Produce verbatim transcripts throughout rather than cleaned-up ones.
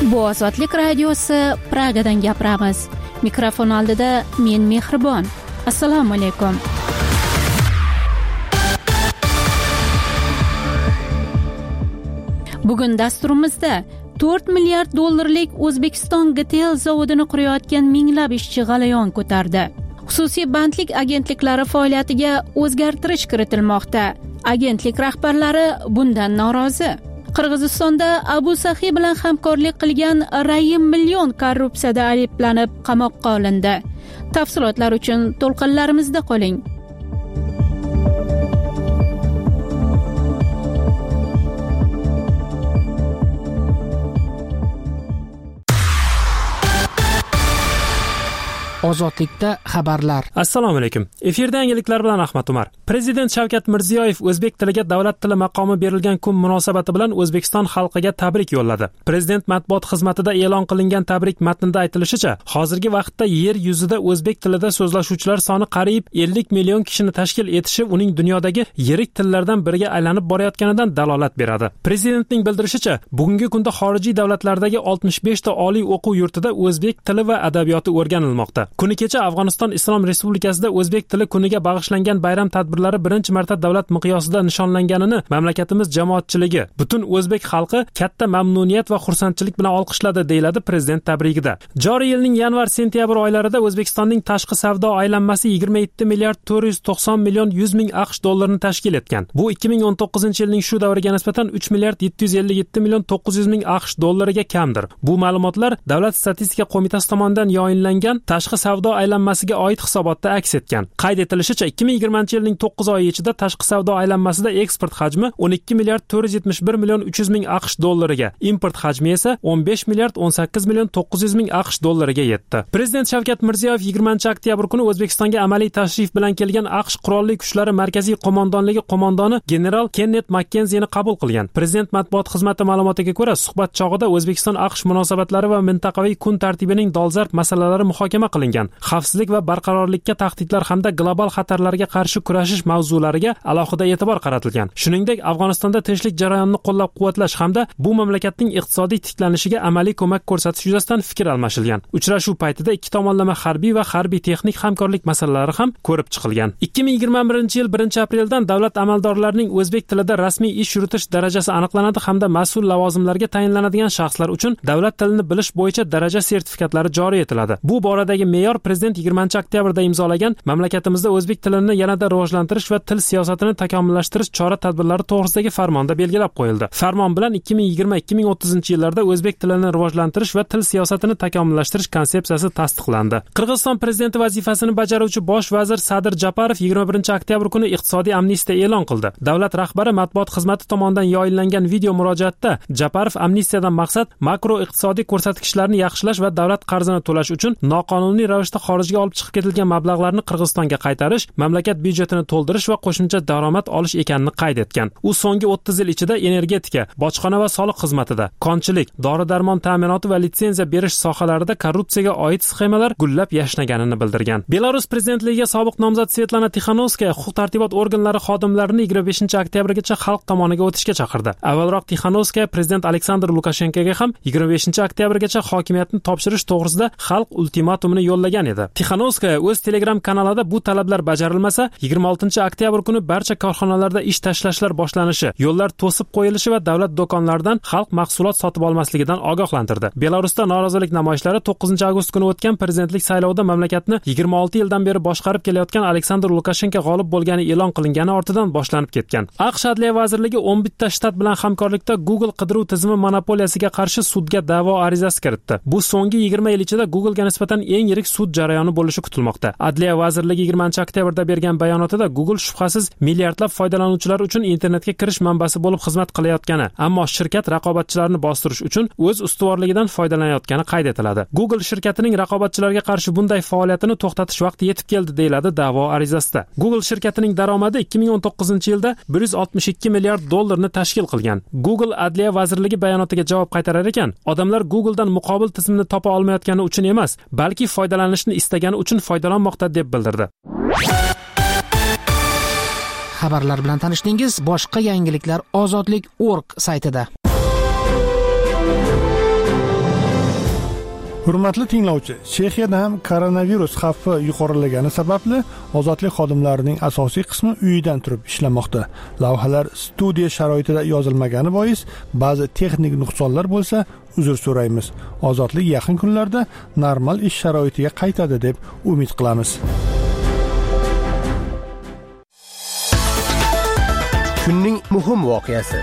Bu Ozodlik radiosi Pragadan gapiramiz. Mikrofon oldida men Mehribon. Assalomu alaykum. Bugun dasturimizda to'rt milliard dollarlik O'zbekiston G T L zavodini qurayotgan minglab ishchi g'alayon ko'tardi. Xususiy bandlik agentliklari faoliyatiga o'zgartirish kiritilmoqda. Agentlik rahbarlari bundan norozi. Qirg'izistonda Abu Sahi bilan hamkorlik qilgan Raim Million korrupsiyada ayblanib qamoqqa olindi. Tafsilotlar uchun to'lqinlarimizda qoling. Ozodlikda xabarlar. Assalomu alaykum. Efirda yangiliklar bilan Ahmad Umar. Prezident Shavkat Mirziyoyev o'zbek tiliga davlat tili maqomi berilgan kun munosabati bilan O'zbekiston xalqiga tabrik yo'lladi. Prezident matbuot xizmatida e'lon qilingan tabrik matnida aytilishicha, hozirgi vaqtda yer yuzida o'zbek tilida so'zlashuvchilar soni qariyb ellik million kishini tashkil etishi uning dunyodagi yirik tillardan biriga aylanib borayotganidan dalolat beradi. Prezidentning bildirishicha, bugungi kunda xorijiy davlatlardagi oltmish besh ta oliy o'quv yurtida o'zbek tili va adabiyoti o'rganilmoqda. Kuni kecha Afg'oniston Islom Respublikasida o'zbek tili kuniga bag'ishlangan bayram tadbirlari birinchi marta davlat miqyosida nishonlanganini mamlakatimiz jamoatchiligi, butun o'zbek xalqi katta mamnuniyat va xursandchilik bilan olqishladi, deyiladi prezident tabrigida. Joriy yilning yanvar-sentyabr oylarida O'zbekistonning tashqi savdo aylanmasi yigirma yetti milliard to'rt yuz to'qson million yuz ming AQSh dollarini tashkil etgan. Bu ikki ming o'n to'qqizinchi yilning shu davriga nisbatan uch milliard yetti yuz ellik yetti million to'qqiz yuz ming AQSh dollariga kamdir. Bu ma'lumotlar Davlat statistika qo'mitasi tomonidan yoyinlangan tashqi savdo aylanmasiga oid hisobotda aks etgan. Qayd etilishicha, ikki ming yigirmanchi yilning to'qqiz oyi ichida tashqi savdo aylanmasida eksport hajmi o'n ikki milliard to'rt yuz yetmish bir million uch yuz ming AQSh dollariga, import hajmi esa o'n besh milliard o'n sakkiz million to'qqiz yuz ming AQSh dollariga yetdi. Prezident Shavkat Mirziyoyev yigirmanchi oktyabr kuni O'zbekistonga amaliy tashrif bilan kelgan AQSh qurolli kuchlari markaziy qo'mondonligi qo'mondoni general Kenneth Makkenzini qabul qilgan. Prezident matbuot xizmati ma'lumotiga ko'ra, suhbat chog'ida O'zbekiston AQSh munosabatlari va mintaqaviy kun tartibining dolzarb masalalari muhokama qilingan. Xavfsizlik va barqarorlikka tahdidlar hamda global xatarlarga qarshi kurashish mavzulariga alohida e'tibor qaratilgan. Shuningdek, Afg'onistonda tinchlik jarayonini qo'llab-quvvatlash hamda bu mamlakatning iqtisodiy tiklanishiga amaliy ko'mak ko'rsatish yuzasidan fikr almashilgan. Uchrashuv paytida ikki tomonlama harbiy va harbiy texnik hamkorlik masalalari ham ko'rib chiqilgan. ikki ming yigirma birinchi yil birinchi apreldan davlat amaldorlarining o'zbek tilida rasmiy ish yuritish darajasi aniqlanadi hamda mas'ul lavozimlarga tayinlanadigan shaxslar uchun davlat tilini bilish bo'yicha daraja sertifikatlari joriy etiladi. Bu boradagi me'yor Prezident yigirmanchi oktyabrda imzolagan mamlakatimizda o'zbek tilini yanada rivojlantirish va til siyosatini takomillashtirish chora-tadbirlari to'g'risidagi farmonda belgilab qo'yildi. Farmon bilan ikki ming yigirma ikki ming o'ttizinchi yillarda o'zbek tilini rivojlantirish va til siyosatini takomillashtirish konsepsiyasi tasdiqlandi. Qirg'iziston prezidenti vazifasini bajaruvchi bosh vazir Sadir Japarov yigirma birinchi oktyabr kuni iqtisodiy amnistiya e'lon qildi. Davlat rahbari matbuot xizmati tomonidan yoyinlangan video murojaatda Japarov amnistiyadan maqsad makro iqtisodiy ko'rsatkichlarni yaxshilash va davlat qarzini to'lash uchun noqonuniy ravishda xorijga olib chiqib ketilgan mablag'larni Qirg'izistonga qaytarish, mamlakat byudjetini to'ldirish va qo'shimcha daromad olish ekanini qayd etgan. U so'nggi o'ttiz yil ichida energetika, bojxona va soliq xizmatida, konchilik, dori-darmon ta'minoti va litsenziya berish sohalarida korrupsiyaga oid sxemalar gullab yashnaganini bildirgan. Belarus prezidentligiga sobiq nomzod Svetlana Tixanovskaya huquq-tartibot organlari xodimlarini yigirma beshinchi oktyabrgacha xalq tomoniga o'tishga chaqirdi. Avvalroq Tixanovskaya prezident Aleksandr Lukashenkoga ham yigirma beshinchi oktyabrgacha hokimiyatni topshirish to'g'risida xalq ultimatumini yo'llagan edi. Tixanovskaya o'z Telegram kanalida bu talablar bajarilmasa, yigirma oltinchi oktyabr kuni barcha korxonalarda ish tashlashlar boshlanishi, yo'llar to'sib qo'yilishi va davlat do'konlaridan xalq mahsulot sotib olmasligidan ogohlantirdi. Belarusda norozilik namoyishlari to'qqizinchi avgust kuni o'tgan prezidentlik saylovida mamlakatni yigirma olti yildan beri boshqarib kelayotgan Aleksandr Lukashenko g'olib bo'lgani e'lon qilingani ortidan boshlanib ketgan. AQSh Adliya vazirligi o'n bitta shtat bilan hamkorlikda Google qidiruv tizimi monopoliyasiga qarshi sudga da'vo arizasi kiritdi. Bu so'nggi yigirma yil ichida Google ga nisbatan eng yirik sud jarayoni bo'lishi kutilmoqda. Adliya vazirligi yigirmanchi oktyabrda bergan bayonotida Google shubhasiz milliardlab foydalanuvchilar uchun internetga kirish manbasi bo'lib xizmat qilayotgani, ammo shirkat raqobatchilarni bostirish uchun o'z ustuvorligidan foydalanayotgani qayd etiladi. Google shirkatining raqobatchilarga qarshi bunday faoliyatini to'xtatish vaqti yetib keldi, deyiladi da'vo arizasida. Google shirkatining daromadi ikki ming o'n to'qqizinchi yilda bir yuz oltmish ikki milliard dollarni tashkil qilgan. Google Adliya vazirligi bayonotiga javob qaytarar ekan, odamlar Googledan muqobil tizimni topa olmayotgani uchun emas, balki foydalanishni istagani uchun foydalanmoqda, deb bildirdi. Xabarlar bilan tanishdingiz. Boshqa yangiliklar ozodlik точка org saytida. Hurmatli tinglovchi, Chexiyada ham koronavirus xavfi yuqorilagani sababli ozodlik xodimlarining asosiy qismi uyidan turib ishlamoqda. Lavhalar studiya sharoitida yozilmagani bois ba'zi texnik nuqsonlar bo'lsa, uzr so'raymiz. Ozodlik yaqin kunlarda normal ish sharoitiga qaytadi deb umid qilamiz. Kunning muhim voqeasi.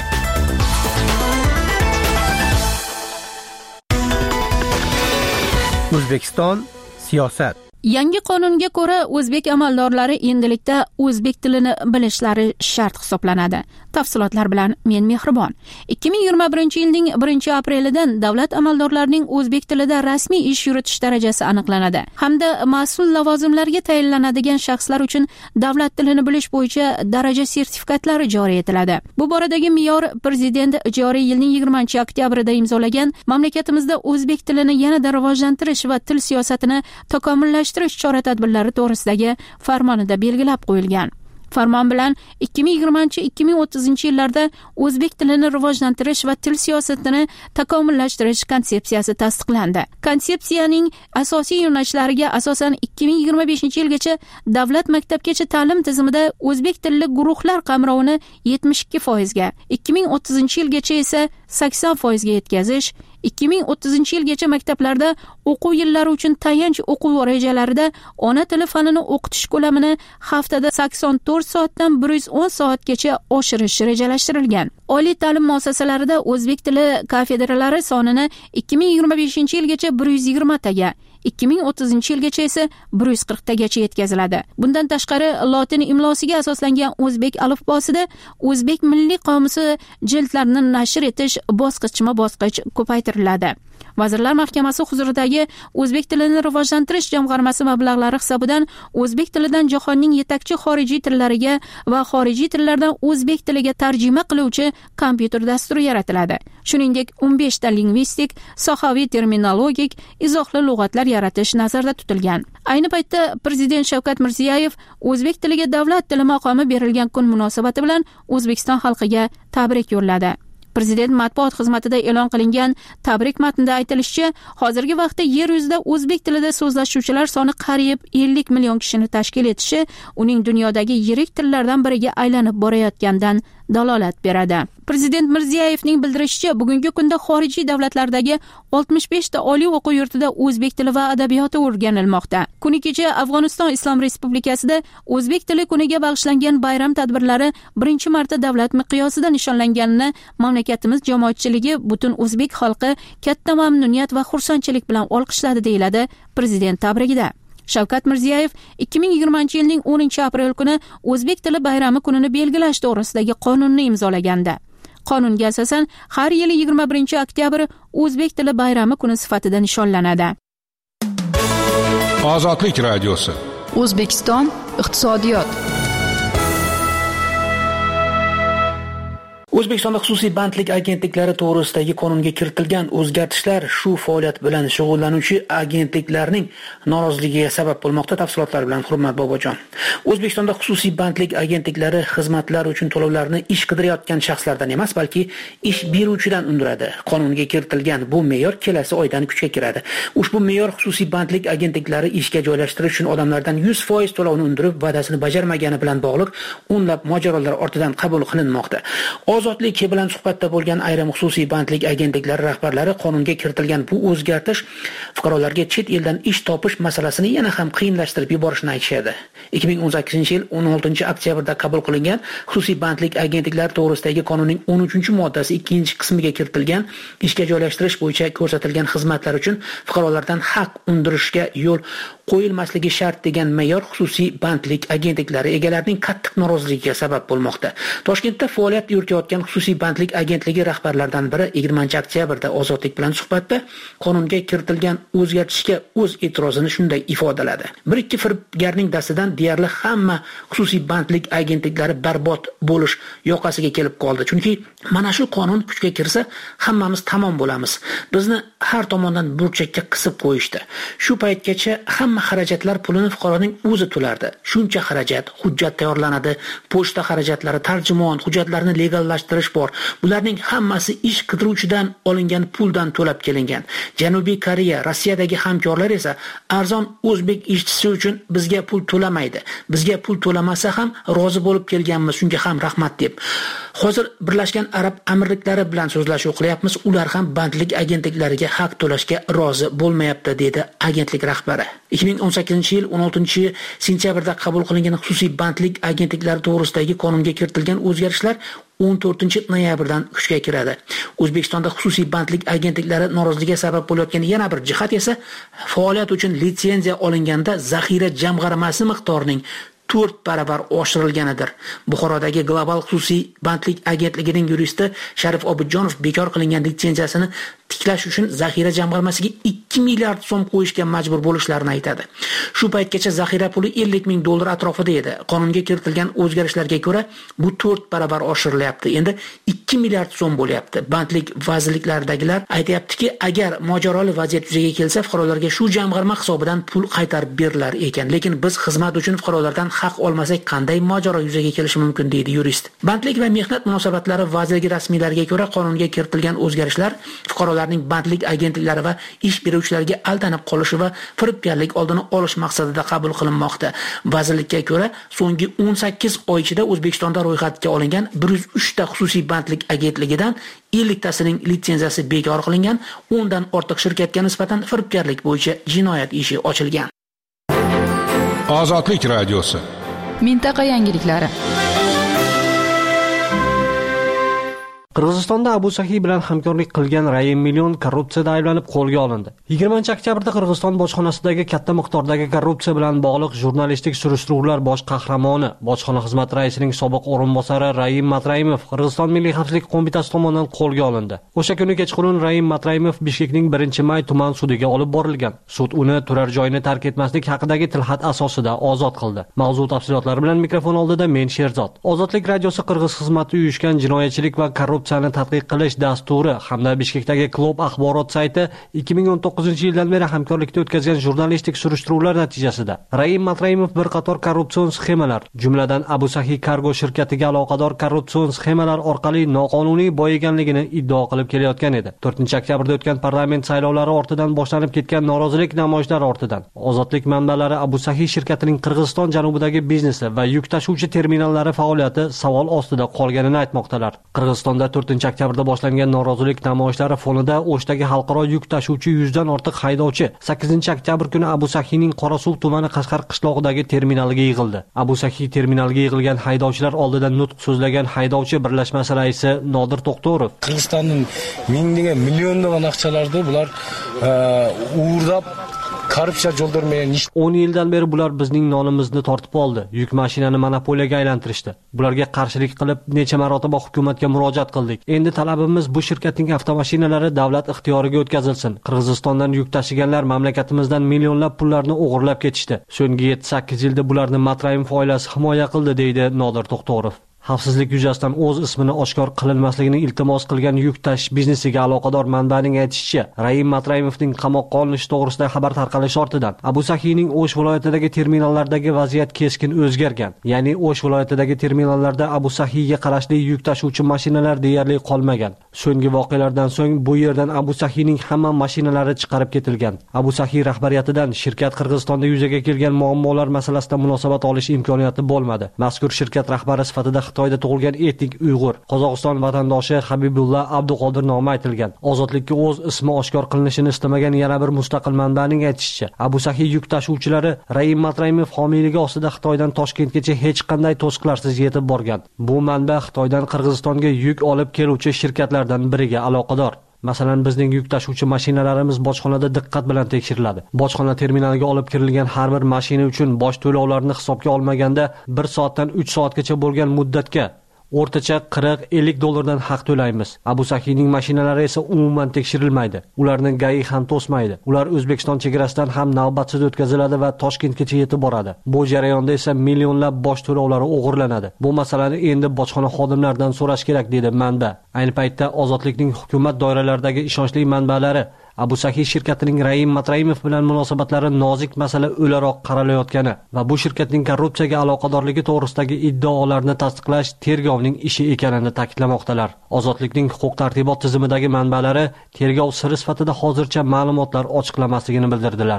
O'zbekiston siyosat. Yangi qonunga ko'ra o'zbek amaldorlari endilikda o'zbek tilini bilishlari shart hisoblanadi. Tafsilotlar bilan men Mehribon. ikki ming yigirma birinchi yilning birinchi aprelidan davlat amaldorlarining o'zbek tilida rasmiy ish yuritish darajasi aniqlanadi hamda mas'ul lavozimlarga tayinlanadigan shaxslar uchun davlat tilini bilish bo'yicha daraja sertifikatlari joriy etiladi. Bu boradagi me'yor prezident joriy yilning yigirmanchi oktyabrida imzolagan mamlakatimizda o'zbek tilini yanada rivojlantirish va til siyosatini takomillashtirish chora-tadbirlari to'g'risidagi farmonida belgilab qo'yilgan. Farmon bilan ikki ming yigirmanchi ikki ming o'ttizinchi yillarda o'zbek tilini rivojlantirish va til siyosatini takomillashtirish konsepsiyasi tasdiqlandi. Konsepsiyaning asosiy yo'nalishlariga asosan ikki ming yigirma beshinchi yilgacha davlat maktabgacha ta'lim tizimida o'zbek tilli guruhlar qamrovini yetmish ikki foizga, ikki ming o'ttizinchi yilgacha esa sakson foizga yetkazish, ikki ming o'ttizinchi yilgacha maktablarda o'quv yillari uchun tayanch o'quv rejalarida ona tili fanini o'qitish ko'lamini haftada sakson to'rt soatdan bir yuz o'n soatgacha oshirish rejalashtirilgan. Oliy ta'lim muassasalarida o'zbek tili kafedralari sonini ikki ming yigirma beshinchi yilgacha bir yuz yigirma taga, ikki ming o'ttizinchi yilgacha esa bir yuz qirq tagacha yetkaziladi. Bundan tashqari lotin imlosiga asoslangan o'zbek alifbosida o'zbek milliy qomusi jildlarini nashr etish bosqichma-bosqich ko'paytiriladi. Vazirlar Mahkamasi huzuridagi o'zbek tilini rivojlantirish jamg'armasi mablag'lari hisobidan o'zbek tilidan jahonning yetakchi xorijiy tillariga va xorijiy tillardan o'zbek tiliga tarjima qiluvchi kompyuter dasturi yaratiladi. Shuningdek, o'n besh ta lingvistik, sohaviy terminologik, izohli lug'atlar yaratish nazarda tutilgan. Ayni paytda Prezident Shavkat Mirziyoyev o'zbek tiliga davlat tili maqomi berilgan kun munosabati bilan O'zbekiston xalqiga tabrik yo'lladi. Prezident matbuot xizmatida e'lon qilingan tabrik matnida aytilishicha, hozirgi vaqtda yer yuzida o'zbek tilida so'zlashuvchilar soni qariyb ellik million kishini tashkil etishi uning dunyodagi yirik tillardan biriga aylanib borayotganidan dalolat beradi. Prezident Mirziyoyevning bildirishicha, bugungi kunda xorijiy davlatlardagi oltmish besh ta oliy o'quv yurtida o'zbek tili va adabiyoti o'rganilmoqda. Kuni kecha Afg'oniston Islom Respublikasida o'zbek tili kuniga bag'ishlangan bayram tadbirlari birinchi marta davlat miqyosida nishonlanganini mamlakatimiz jamoatchiligi, butun o'zbek xalqi katta mamnuniyat va xursandchilik bilan olqishladi, deyiladi prezident tabrigida. Shavkat Mirziyoyev ikki ming yigirmanchi yilning o'ninchi aprel kuni o'zbek tili bayrami kunini belgilash to'g'risidagi qonunni imzolagandi. Qonunga asosan har yili yigirma birinchi oktyabr o'zbek tili bayrami kuni sifatida nishonlanadi. Ozodlik radiosi. O'zbekiston iqtisodiyot. O'zbekistonda xususiy bandlik agentliklari to'g'risidagi qonunga kiritilgan o'zgartishlar shu faoliyat bilan shug'ullanuvchi agentliklarning noroziligiga sabab bo'lmoqda. Tafsilotlar bilan Hurmat Bobojon. O'zbekistonda xususiy bandlik agentliklari xizmatlar uchun to'lovlarni ish qidirayotgan shaxslardan emas, balki ish beruvchidan undiradi. Qonunga kiritilgan bu me'yor kelasi oydan kuchga kiradi. Ushbu me'yor xususiy bandlik agentliklari ishga joylashtirish uchun odamlardan yuz foiz to'lovni undirib, va'dasini bajarmagani bilan bog'liq o'nlab mojarolar ortidan qabul qilinmoqda. Ozodlik bilan suhbatda bo'lgan ayrim xususiy bandlik agentliklari rahbarlari qonunga kiritilgan bu o'zgartish fuqarolarga chet eldan ish topish masalasini yana ham qiyinlashtirib yuborishini aytishadi. ikki ming o'n sakkizinchi yil o'n oltinchi oktyabrda qabul qilingan xususiy bandlik agentliklari to'g'risidagi qonunning o'n uchinchi moddasi ikkinchi qismiga kiritilgan ishga joylashtirish bo'yicha ko'rsatilgan xizmatlar uchun fuqarolardan haq undirishga yo'l qo'yilmasligi shart degan me'yor xususiy bandlik agentliklari egalarining qattiq noroziligiga sabab bo'lmoqda. Toshkentda faoliyat yuritayotgan xususiy bandlik agentligi rahbarlaridan biri yigirmanchi oktyabrda Ozodlik bilan suhbatda qonunga kiritilgan o'zgartishga o'z e'tirozini shunday ifodaladi. Bir ikki firibgarning dastidan deyarli hamma xususiy bandlik agentliklari barbod bo'lish yoqasiga kelib qoldi. Chunki mana shu qonun kuchga kirsa, hammamiz tamom bo'lamiz. Bizni har tomondan burchakka qisib qo'yishdi. Shu paytgacha hamma hamma xarajatlar pulini fuqaroning o'zi to'lardi. Shuncha xarajat, hujjat tayyorlanadi, pochta xarajatlari, tarjimon, hujjatlarni legallashtirish bor. Bularning hammasi ish qidiruvchidan olingan puldan to'lab kelingan. Janubiy Koreya, Rossiyadagi hamkorlar esa arzon o'zbek ishchisi uchun bizga pul to'lamaydi. Bizga pul to'lamasa ham rozi bo'lib kelganmiz, shunga ham rahmat deb. Hozir Birlashgan Arab Amirliklari bilan so'zlashuv qilyapmiz. Ular ham bandlik agentliklariga haq to'lashga rozi bo'lmayapti, dedi agentlik rahbari. ikki ming o'n sakkizinchi yil o'n oltinchi sentyabrda qabul qilingan xususiy bandlik agentliklari to'g'risidagi qonunga kiritilgan o'zgarishlar o'n to'rtinchi noyabrdan kuchga kiradi. O'zbekistonda xususiy bandlik agentliklari noroziligiga sabab bo'layotgan yana bir jihat esa faoliyat uchun litsenziya olinganda zaxira jamg'armasi miqdorining to'rt baravar oshirilganidir. Buxorodagi Global xususiy bandlik agentligining yuristi Sharif Obidjonov bekor qilingan litsenziyasini tiklash uchun zaxira jamg'armasiga ikki milliard so'm qo'yishga majbur bo'lishlarini aytadi. Shu paytgacha zaxira puli ellik ming dollar atrofida edi. Qonunga kiritilgan o'zgarishlarga ko'ra bu to'rt baravar oshirilyapti. Endi ikki milliard so'm bo'lyapti. Bandlik vazirliklaridagilar aytayaptiki, agar mojaroli vaziyat yuzaga kelsa, fuqarolarga shu jamg'arma hisobidan pul qaytarib berilar ekan. Lekin biz xizmat uchun fuqarolardan haq olmasak qanday mojaro yuzaga kelishi mumkin, deydi yurist. Bandlik va mehnat munosabatlari vazirligi rasmiylariga ko'ra qonunga kiritilgan o'zgarishlar fuqarolarning bandlik agentliklari va ish beruvchilarga aldanib qolishi va firibgarlik oldini olish maqsadida qabul qilinmoqda. Vazirlikka ko'ra, so'nggi o'n sakkiz oy ichida O'zbekistonda ro'yxatga olingan bir yuz uch ta xususiy bandlik agentligidan ellik tasining litsenziyasi bekor qilingan, o'n dan ortiq shirkatga nisbatan firibgarlik bo'yicha jinoyat ishi ochilgan. Ozodlik radiosi. Mintaqa yangiliklari. Qirg'izistonda Abu Sahiy bilan hamkorlik qilgan Raim Million korrupsiyada ayblanib qo'lga olindi. yigirmanchi oktyabrda Qirg'iziston bojxonasidagi katta miqdordagi korrupsiya bilan bog'liq jurnalistik surishtiruvlar bosh qahramoni, bojxona xizmati raisining sobiq o'rinbosari Raim Matraimov Qirg'iziston Milliy xavfsizlik qo'mitasi tomonidan qo'lga olindi. O'sha kuni kechqurun Raim Matraimov Bishkekning birinchi may tuman sudiga olib borilgan. Sud uni turar joyini tark etmaslik haqidagi tilxat asosida ozod qildi. Mavzu tafsilotlari bilan mikrofon oldida men Sherzod. Ozodlik radiosi Qirg'iz xizmati uyushgan jinoyatchilik va korrupsiya korrupsiyani tadqiq qilish dasturi hamda Bishkekdagi Klub axborot sayti ikki ming o'n to'qqizinchi yildan beri hamkorlikda o'tkazgan jurnalistik surishtiruvlar natijasida Raim Matraimov bir qator korrupsion sxemalar, jumladan Abu Sahiy Cargo shirkatiga aloqador korrupsion sxemalar orqali noqonuniy boyiganligini iddao qilib kelayotgan edi. to'rtinchi oktyabrda o'tgan parlament saylovlari ortidan boshlanib ketgan norozilik namoyishlari ortidan Ozodlik manbalari Abu Sahiy shirkatining Qirg'iziston janubidagi biznesi va yuk tashuvchi terminallari faoliyati savol ostida qolganini aytmoqdalar. Qirg'izistonda to'rtinchi oktyabrda boshlangan norozilik namoyishlari fonida O'shdagi xalqaro yuk tashuvchi yuzdan ortiq haydovchi sakkizinchi oktyabr kuni Abu Sahiyning Qorasuv tumani Qashqar qishlog'idagi terminaliga yig'ildi. Abu Sahiy terminaliga yig'ilgan haydovchilar oldida nutq so'zlagan haydovchi birlashmasi raisi Nodir To'xtorov Qirg'izistonning minglagan millionlagan aqchalarni bular uğurdab korrupsiya yo'ldirmagan o'n yildan beri bular bizning nonimizni tortib oldi. Yuk mashinani monopoliyaga aylantirishdi. Bularga qarshilik qilib necha marotaba hukumatga murojaat qildik. Endi talabimiz bu shirkatning avtomashinalari davlat ixtiyoriga o'tkazilsin. Qirg'izistondan yuk tashiganlar mamlakatimizdan millionlab pullarni o'g'irlab ketishdi. So'nggi yetti sakkiz yilda bularni Matraimov oilasi himoya qildi, deydi Nodir To'xtorov. Xavfsizlik yuzasidan o'z ismini oshkor qilinmasligini iltimos qilgan yuk tashish biznesiga aloqador manbaning aytishicha, Raim Matraimovning qamoqqa olinishi to'g'risida xabar tarqalishi ortidan Abu Sahiyning O'sh viloyatidagi terminallardagi vaziyat keskin o'zgargan. Ya'ni O'sh viloyatidagi terminallarda Abu Sahiyga qarashli yuk tashuvchi mashinalar deyarli qolmagan. So'nggi voqealardan so'ng bu yerdan Abu Sahiyning hamma mashinalari chiqarib ketilgan. Abu Sahiy rahbariyatidan shirkat Qirg'izistonda yuzaga kelgan muammolar masalasida munosabat olish imkoniyati bo'lmadi. Mazkur shirkat rahbari sifatida Xitoyda tug'ilgan etnik Uyg'ur, Qozog'iston vatandoshi Habibulla Abduqodir nomi aytilgan. Ozodlikka o'z ismi oshkor qilinishini istamagan yana bir mustaqil manbaning aytishicha, Abu Sahiy yuk tashuvchilari Raim Matraimov homiyligi ostida Xitoydan Toshkentgacha hech qanday to'siqlarsiz yetib borgan. Bu manba Xitoydan Qirg'izistonga yuk olib keluvchi shirkatlardan biriga aloqador. Masalan, bizning yuk tashuvchi mashinalarimiz bojxonada diqqat bilan tekshiriladi. Bojxona terminaliga olib kirilgan har bir mashina uchun boj to'lovlarini hisobga olmaganda bir soatdan uch soatgacha bo'lgan muddatga o'rtacha qirq ellik dollardan haq to'laymiz. Abu Sahiyning mashinalari esa umuman tekshirilmaydi. Ularni G A I ham to'smaydi. Ular O'zbekiston chegarasidan ham navbatsiz o'tkaziladi va Toshkentgacha yetib boradi. Bu jarayonda esa millionlab boj to'lovlari o'g'irlanadi. Bu masalani endi bojxona xodimlaridan so'rash kerak, dedi manba. Ayni paytda Ozodlikning hukumat doiralaridagi ishonchli manbalari Abu Saki shirkatining Raim Matraimov bilan munosabatlari nozik masala o'laroq qaralayotgani va bu shirkatning korrupsiyaga aloqadorligi to'g'risidagi iddaolarni tasdiqlash tergovning ishi ekanini ta'kidlamoqdalar. Ozodlikning huquq-tartibot tizimidagi manbalari tergov siri sifatida hozircha ma'lumotlar ochiqlamasligini bildirdilar.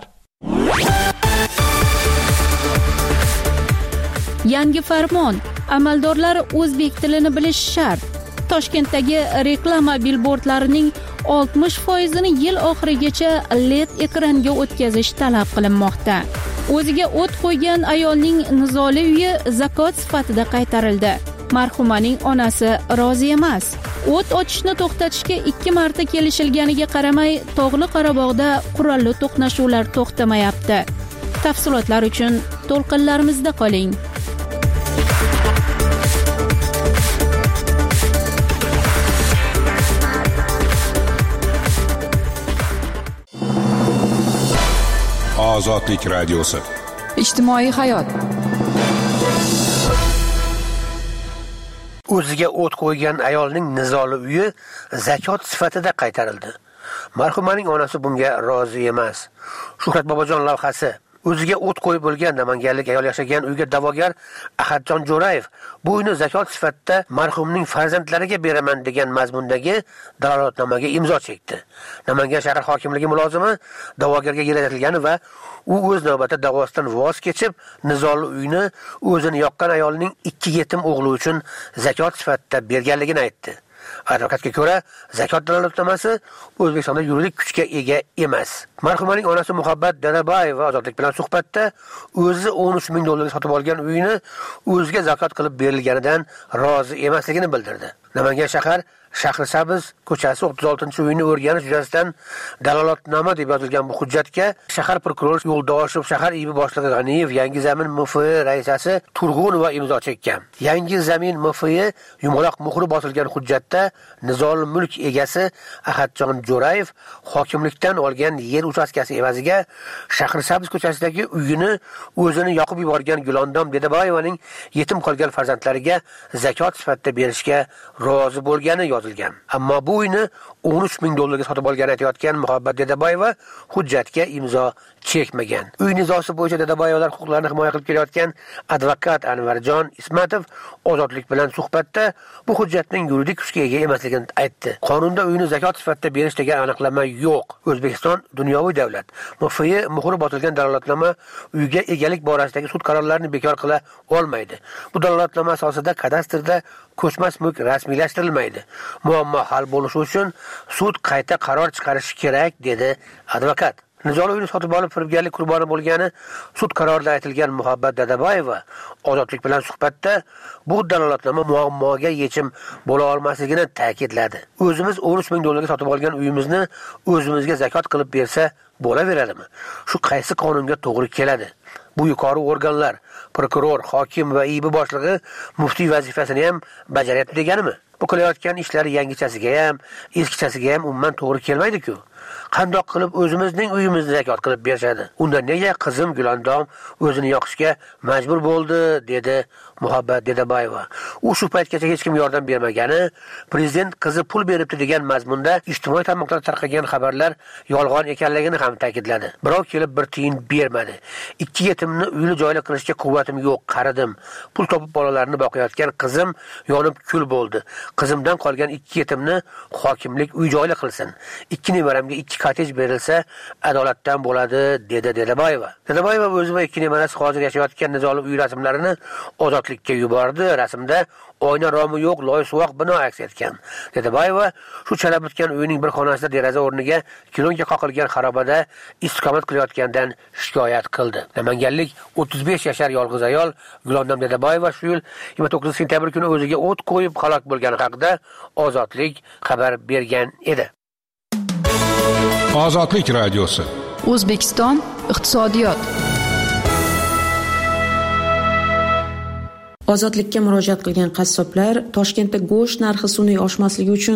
Yangi farmon: amaldorlar o'zbek tilini bilishi shart. Toshkentdagi reklama bilbordlarining oltmish foizini yil oxirigacha L E D ekranga o'tkazish talab qilinmoqda. O'ziga o't qo'ygan ayolning nizoli uyi zakot sifatida qaytarildi. Marhumaning onasi rozi emas. O't ochishni to'xtatishga ikki marta kelishilganiga qaramay, Tog'li Qorabog'da qurolli to'qnashuvlar to'xtamayapti. Tafsilotlar uchun to'lqinlarimizda qoling. Ozodlik radiosi. Ijtimoiy hayot. O'ziga o't qo'ygan ayolning nizoli uyi zakot sifatida qaytarildi. Marhumaning onasi bunga rozi emas. Shuhrat Bobojon lavhasi. O'ziga o't qo'yib bo'lgan namanganlik ayol yashagan uyga da'vogar Ahadjon Jo'rayev bu uyni zakot sifatida marhumning farzandlariga beraman degan mazmundagi dalolatnomaga imzo chekdi. Namangan shahar hokimligi mulozimi da'vogarga yaratilgani va u o'z navbatida da'vosidan voz kechib, nizoli uyni o'zini yoqqan ayolning ikki yetim o'g'li uchun zakot sifatida berganligini aytdi. Advokatga ko'ra, zakot dalolatnomasi O'zbekistonda yuridik kuchga ega emas. Marhumaning onasi Muhabbat Dadabayeva Ozodlik bilan suhbatda o'zi o'n uch ming dollarga sotib olgan uyini o'ziga zakot qilib berilganidan rozi emasligini bildirdi. Namangan shahar Shahrisabz ko'chasi o'ttiz oltinchi uyni o'rganish yuzasidan dalolatnoma deb yozilgan bu hujjatga shahar prokurori Yo'ldoshev, shahar I B boshlig'i G'aniyev, Yangi Zamin M F raisasi Turg'unova imzo chekkan. Yangi Zamin M F yumaloq muhri bosilgan hujjatda nizoli mulk egasi Ahadjon Jo'rayev hokimlikdan olgan yer uchastkasi evaziga Shahrisabz ko'chasidagi uyini o'zini yoqib yuborgan Gulondom Dedaboyevaning yetim qolgan farzandlariga zakot sifatida berishga rozi bo'lgani yozilgan. Ammo bu uyni o'n uch ming dollarga sotib olgan aytayotgan Muhabbat Dedaboyeva hujjatga imzo chekmagan. Uy nizosi bo'yicha Dedaboyevalar huquqlarini himoya qilib kelayotgan advokat Anvarjon Ismatov Ozodlik bilan suhbatda bu hujjatning yuridik kuchga ega emasligini aytdi. Qonunda uyni zakot sifatida berish degan aniqlama yo'q. O'zbekiston dunyoviy davlat. M F muhri bosilgan dalolatnoma uyga egalik borasidagi sud qarorlarini bekor qila olmaydi. Bu dalolatnoma asosida kadastrda ko'chmas mulk rasmiylashtirilmaydi. Muammo hal bo'lishi uchun sud qayta qaror chiqarishi kerak, dedi advokat. Nizoli uyni sotib olib firibgarlik qurboni bo'lgani sud qarorida aytilgan Muhabbat Dadaboyeva Ozodlik bilan suhbatda bu dalolatnoma muammoga yechim bo'la olmasligini ta'kidladi. O'zimiz o'n uch ming dollarga sotib olgan uyimizni o'zimizga zakot qilib bersa bo'laveradimi? Shu qaysi qonunga to'g'ri keladi? Bu yuqori organlar, prokuror, hokim va I B boshlig'i muftiy vazifasini ham bajaryapti deganimi? Bu qilayotgan ishlari yangichasiga ham, eskichasiga ham umuman to'g'ri kelmaydi-ku. Qandoq qilib o'zimizning uyimizni zakot qilib berishadi? Unda nega qizim Gulondom o'zini yoqishga majbur bo'ldi, dedi Muhabbat Dedaboyeva. U shu paytgacha hech kim yordam bermagani, prezident qizi pul beribdi degan mazmunda ijtimoiy tarmoqlarda tarqagan xabarlar yolg'on ekanligini ham ta'kidladi. Birov kelib bir tiyin bermadi. Ikki yetimni uyli joyli qilishga quvvatim yo'q, qaridim. Pul topib bolalarni boqayotgan qizim yonib kul bo'ldi. Qizimdan qolgan ikki yetimni hokimlik uy joyli qilsin. Ikki nevaramga ikki kotej berilsa adolatdan bo'ladi, dedi Dedaboyeva. Dedaboyeva o'zi va ikki nevarasi hozir yashayotgan nizoli uy rasmlarini Ozodlikka yubordi. Rasmda oyna romi yo'q, loysuvoq bino aks etgan. Dedaboyeva shu chala bitgan uyning bir xonasida deraza o'rniga kilonga qoqilgan xarobada istiqomat qilayotgandan shikoyat qildi. Namanganlik o'ttiz besh yashar yolg'iz ayol Gulondom Dedaboyeva shu yil yigirma to'qqizinchi sentyabr kuni o'ziga o't qo'yib halok bo'lgani haqida Ozodlik xabar bergan edi. Ozodlik radiosi. O'zbekiston iqtisodiyot. Ozodlikka murojaat qilgan qassoblar Toshkentda go'sht narxi sun'iy oshmasligi uchun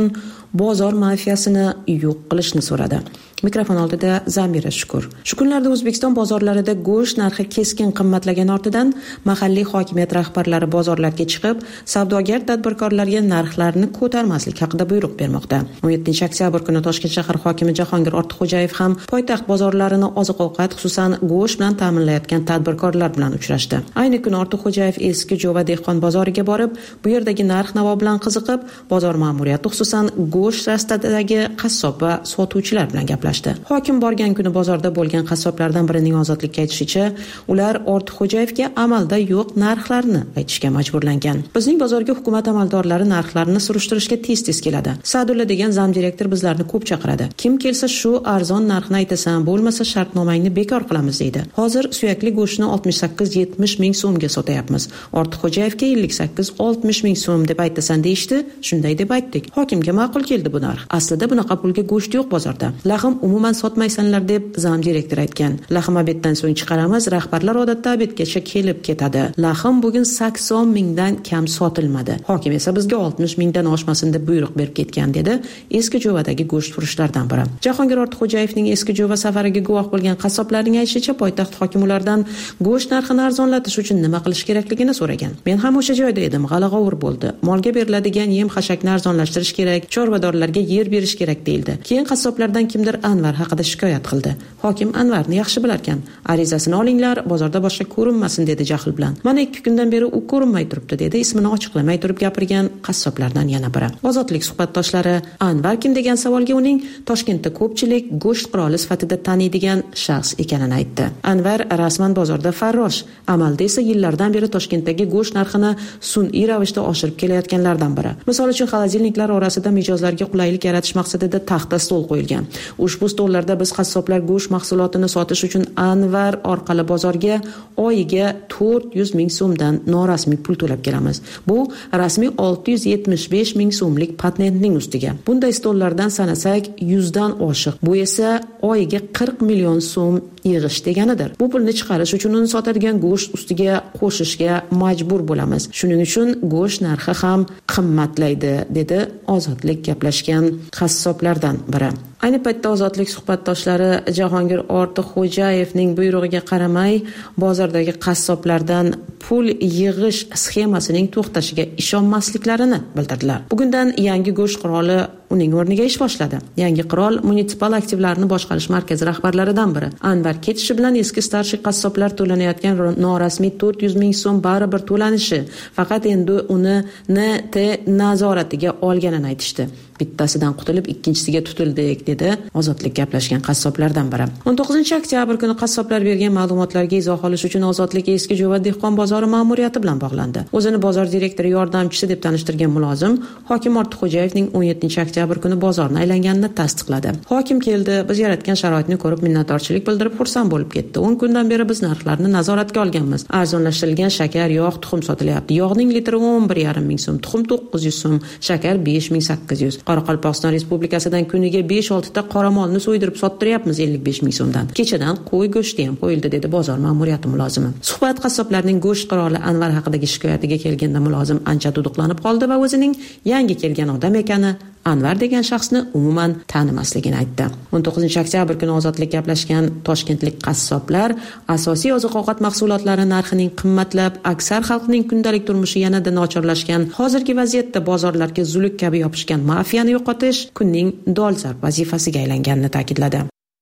bozor mafiyasini yo'q qilishni so'radi. Mikrofon oldida Zamira Shukur. Shu kunlarda O'zbekiston bozorlarida go'sht narxi keskin qimmatlagan ortidan mahalliy hokimiyat rahbarlari bozorlarga chiqib, savdogar tadbirkorlarga narxlarni ko'tarmaslik haqida buyruq bermoqda. o'n yettinchi oktyabr kuni Toshkent shahar hokimi Jahongir Ortiqxo'jayev ham poytaxt bozorlarini oziq-ovqat, xususan go'sht bilan ta'minlayotgan tadbirkorlar bilan uchrashdi. Ayni kuni Ortiqxo'jayev eski Jo'va dehqon bozoriga borib, bu yerdagi narx-navo bilan qiziqib, bozor ma'muriyati, xususan go'sht rastadagi qassob va sotuvchilar bilan gaplashdi. Hokim borgan kuni bozorda bo'lgan qassoblardan birining ozodlikka aytishicha, ular Ortiqxo'jayevga amalda yo'q narxlarni aytishga majburlangan. Bizning bozorga hukumat amaldorlari narxlarni surishtirishga tez-tez keladi. Sadulla degan zam direktor bizlarni ko'p chaqiradi. Kim kelsa shu arzon narxni aytasan, bo'lmasa shartnomangni bekor qilamiz deydi. Hozir suyakli go'shtni oltmish sakkiz yetmish ming so'mga sotayapmiz. Ortiqxo'jayevga ellik sakkiz oltmish ming so'm deb aytasan deyishdi. Shunday deb aytdik. Hokimga ma'qul keldi bu narx. Aslida bunaqa pulga go'sht yo'q bozorda. Lahm umuman sotmaysanlar deb zam direktor aytgan. Lahm obeddan so'ng chiqaramiz, rahbarlar odatda obedgacha kelib ketadi. Lahm bugun sakson mingdan kam sotilmadi. Hokim esa bizga oltmish mingdan oshmasin deb buyruq berib ketgan dedi eski Jo'vadagi go'sht furushlardan biri. Jahongir Ortiqxo'jayevning eski Jo'va safariga guvoh bo'lgan qassoblarning aytishicha, poytaxt hokimi ulardan go'sht narxini arzonlatish uchun nima qilish kerakligini so'ragan. Men ham o'sha joyda edim, g'ala-g'ovur bo'ldi. Molga beriladigan yem-xashakni arzonlashtirish kerak, chorvadorlarga yer berish kerak deyildi. Keyin qassoblardan kimdir Anvar haqida shikoyat qildi. Hokim Anvarni yaxshi bilarkan. Arizasini olinglar, bozorda boshqa ko'rinmasin dedi jahl bilan. Mana ikki kundan beri u ko'rinmay turibdi dedi ismini ochiqlamay turib gapirgan qassoblardan yana biri. Ozodlik suhbatdoshlari Anvar kim degan savolga uning Toshkentda ko'pchilik go'sht qiroli sifatida taniydigan shaxs ekanini aytdi. Anvar rasman bozorda farrosh, amalda esa yillardan beri Toshkentdagi go'sht narxini sun'iy ravishda oshirib kelayotganlardan biri. Misol uchun, xolodilniklar orasida mijozlarga qulaylik yaratish maqsadida taxta stol qo'yilgan. Ushbu stollarda biz qassoblar go'sht mahsulotini sotish uchun Anvar orqali bozorga oyiga to'rt yuz ming so'mdan norasmiy pul to'lab kelamiz. Bu rasmiy olti yuz yetmish besh ming so'mlik patentning ustiga. Bunday stollardan sanasak yuzdan oshiq. Bu esa oyiga qirq million so'm yig'ish deganidir. Bu pulni chiqarish uchun uni sotadigan go'sht ustiga qo'shishga majbur bo'lamiz. Shuning uchun go'sht narxi ham qimmatlaydi, dedi Ozodlik gaplashgan qassoblardan biri. Ayni paytda Ozodlik suhbatdoshlari Jahongir Ortiqxo'jayevning buyrug'iga qaramay bozordagi qassoblardan pul yig'ish sxemasining to'xtashiga ishonmasliklarini bildirdilar. Bugundan yangi go'sht qiroli uning o'rniga ish boshladi. Yangi qirol munisipal aktivlarni boshqarish markazi rahbarlaridan biri. Anvar ketishi bilan eski starshi qassoblar to'lanayotgan norasmiy to'rt yuz ming so'm baribir to'lanishi, faqat endi uni N T nazoratiga olganini aytishdi. Bittasidan qutulib ikkinchisiga tutildik, dedi Ozodlik gaplashgan qassoblardan biri. o'n to'qqizinchi oktyabr kuni qassoblar bergan ma'lumotlarga izoh olish uchun Ozodlik eski Jo'va dehqon bozori ma'muriyati bilan bog'landi. O'zini bozor direktori yordamchisi deb tanishtirgan mulozim hokim Ortiqxo'jayevning o'n yettinchi oktyabr kuni bozorni aylanganini tasdiqladi. Hokim keldi, biz yaratgan sharoitni ko'rib minnatdorchilik bildirib xursand bo'lib ketdi. o'n kundan beri biz narxlarni nazoratga olganmiz. Arzonlashtirilgan shakar, yog', tuxum sotilyapti. Yog'ning litri o'n bir yarim ming so'm, tuxum to'qqiz yuz so'm, shakar besh ming sakkiz yuz. Qoraqalpog'iston Respublikasidan kuniga besh olti ta qoramolni so'ydirib sottiryapmiz ellik besh ming so'mdan. Kechadan qo'y go'shti ham qo'yildi, dedi bozor ma'muriyati mulozimi. Suhbat qassoblarning go'sht qiroli Anvar haqidagi shikoyatiga kelganda mulozim ancha duduqlanib qoldi va o'zining yangi kelgan odam ekani, Anvar degan shaxsni umuman tanimasligini aytdi. o'n to'qqizinchi oktyabr kuni Ozodlik gaplashgan toshkentlik qassoblar asosiy oziq-ovqat mahsulotlari narxining qimmatlab, aksar xalqning kundalik turmushi yanada nochorlashgan, hozirgi vaziyatda bozorlarga zuluk kabi yopishgan mafiyani yo'qotish kunning dolzarb vazifasiga aylanganini ta'kidladi.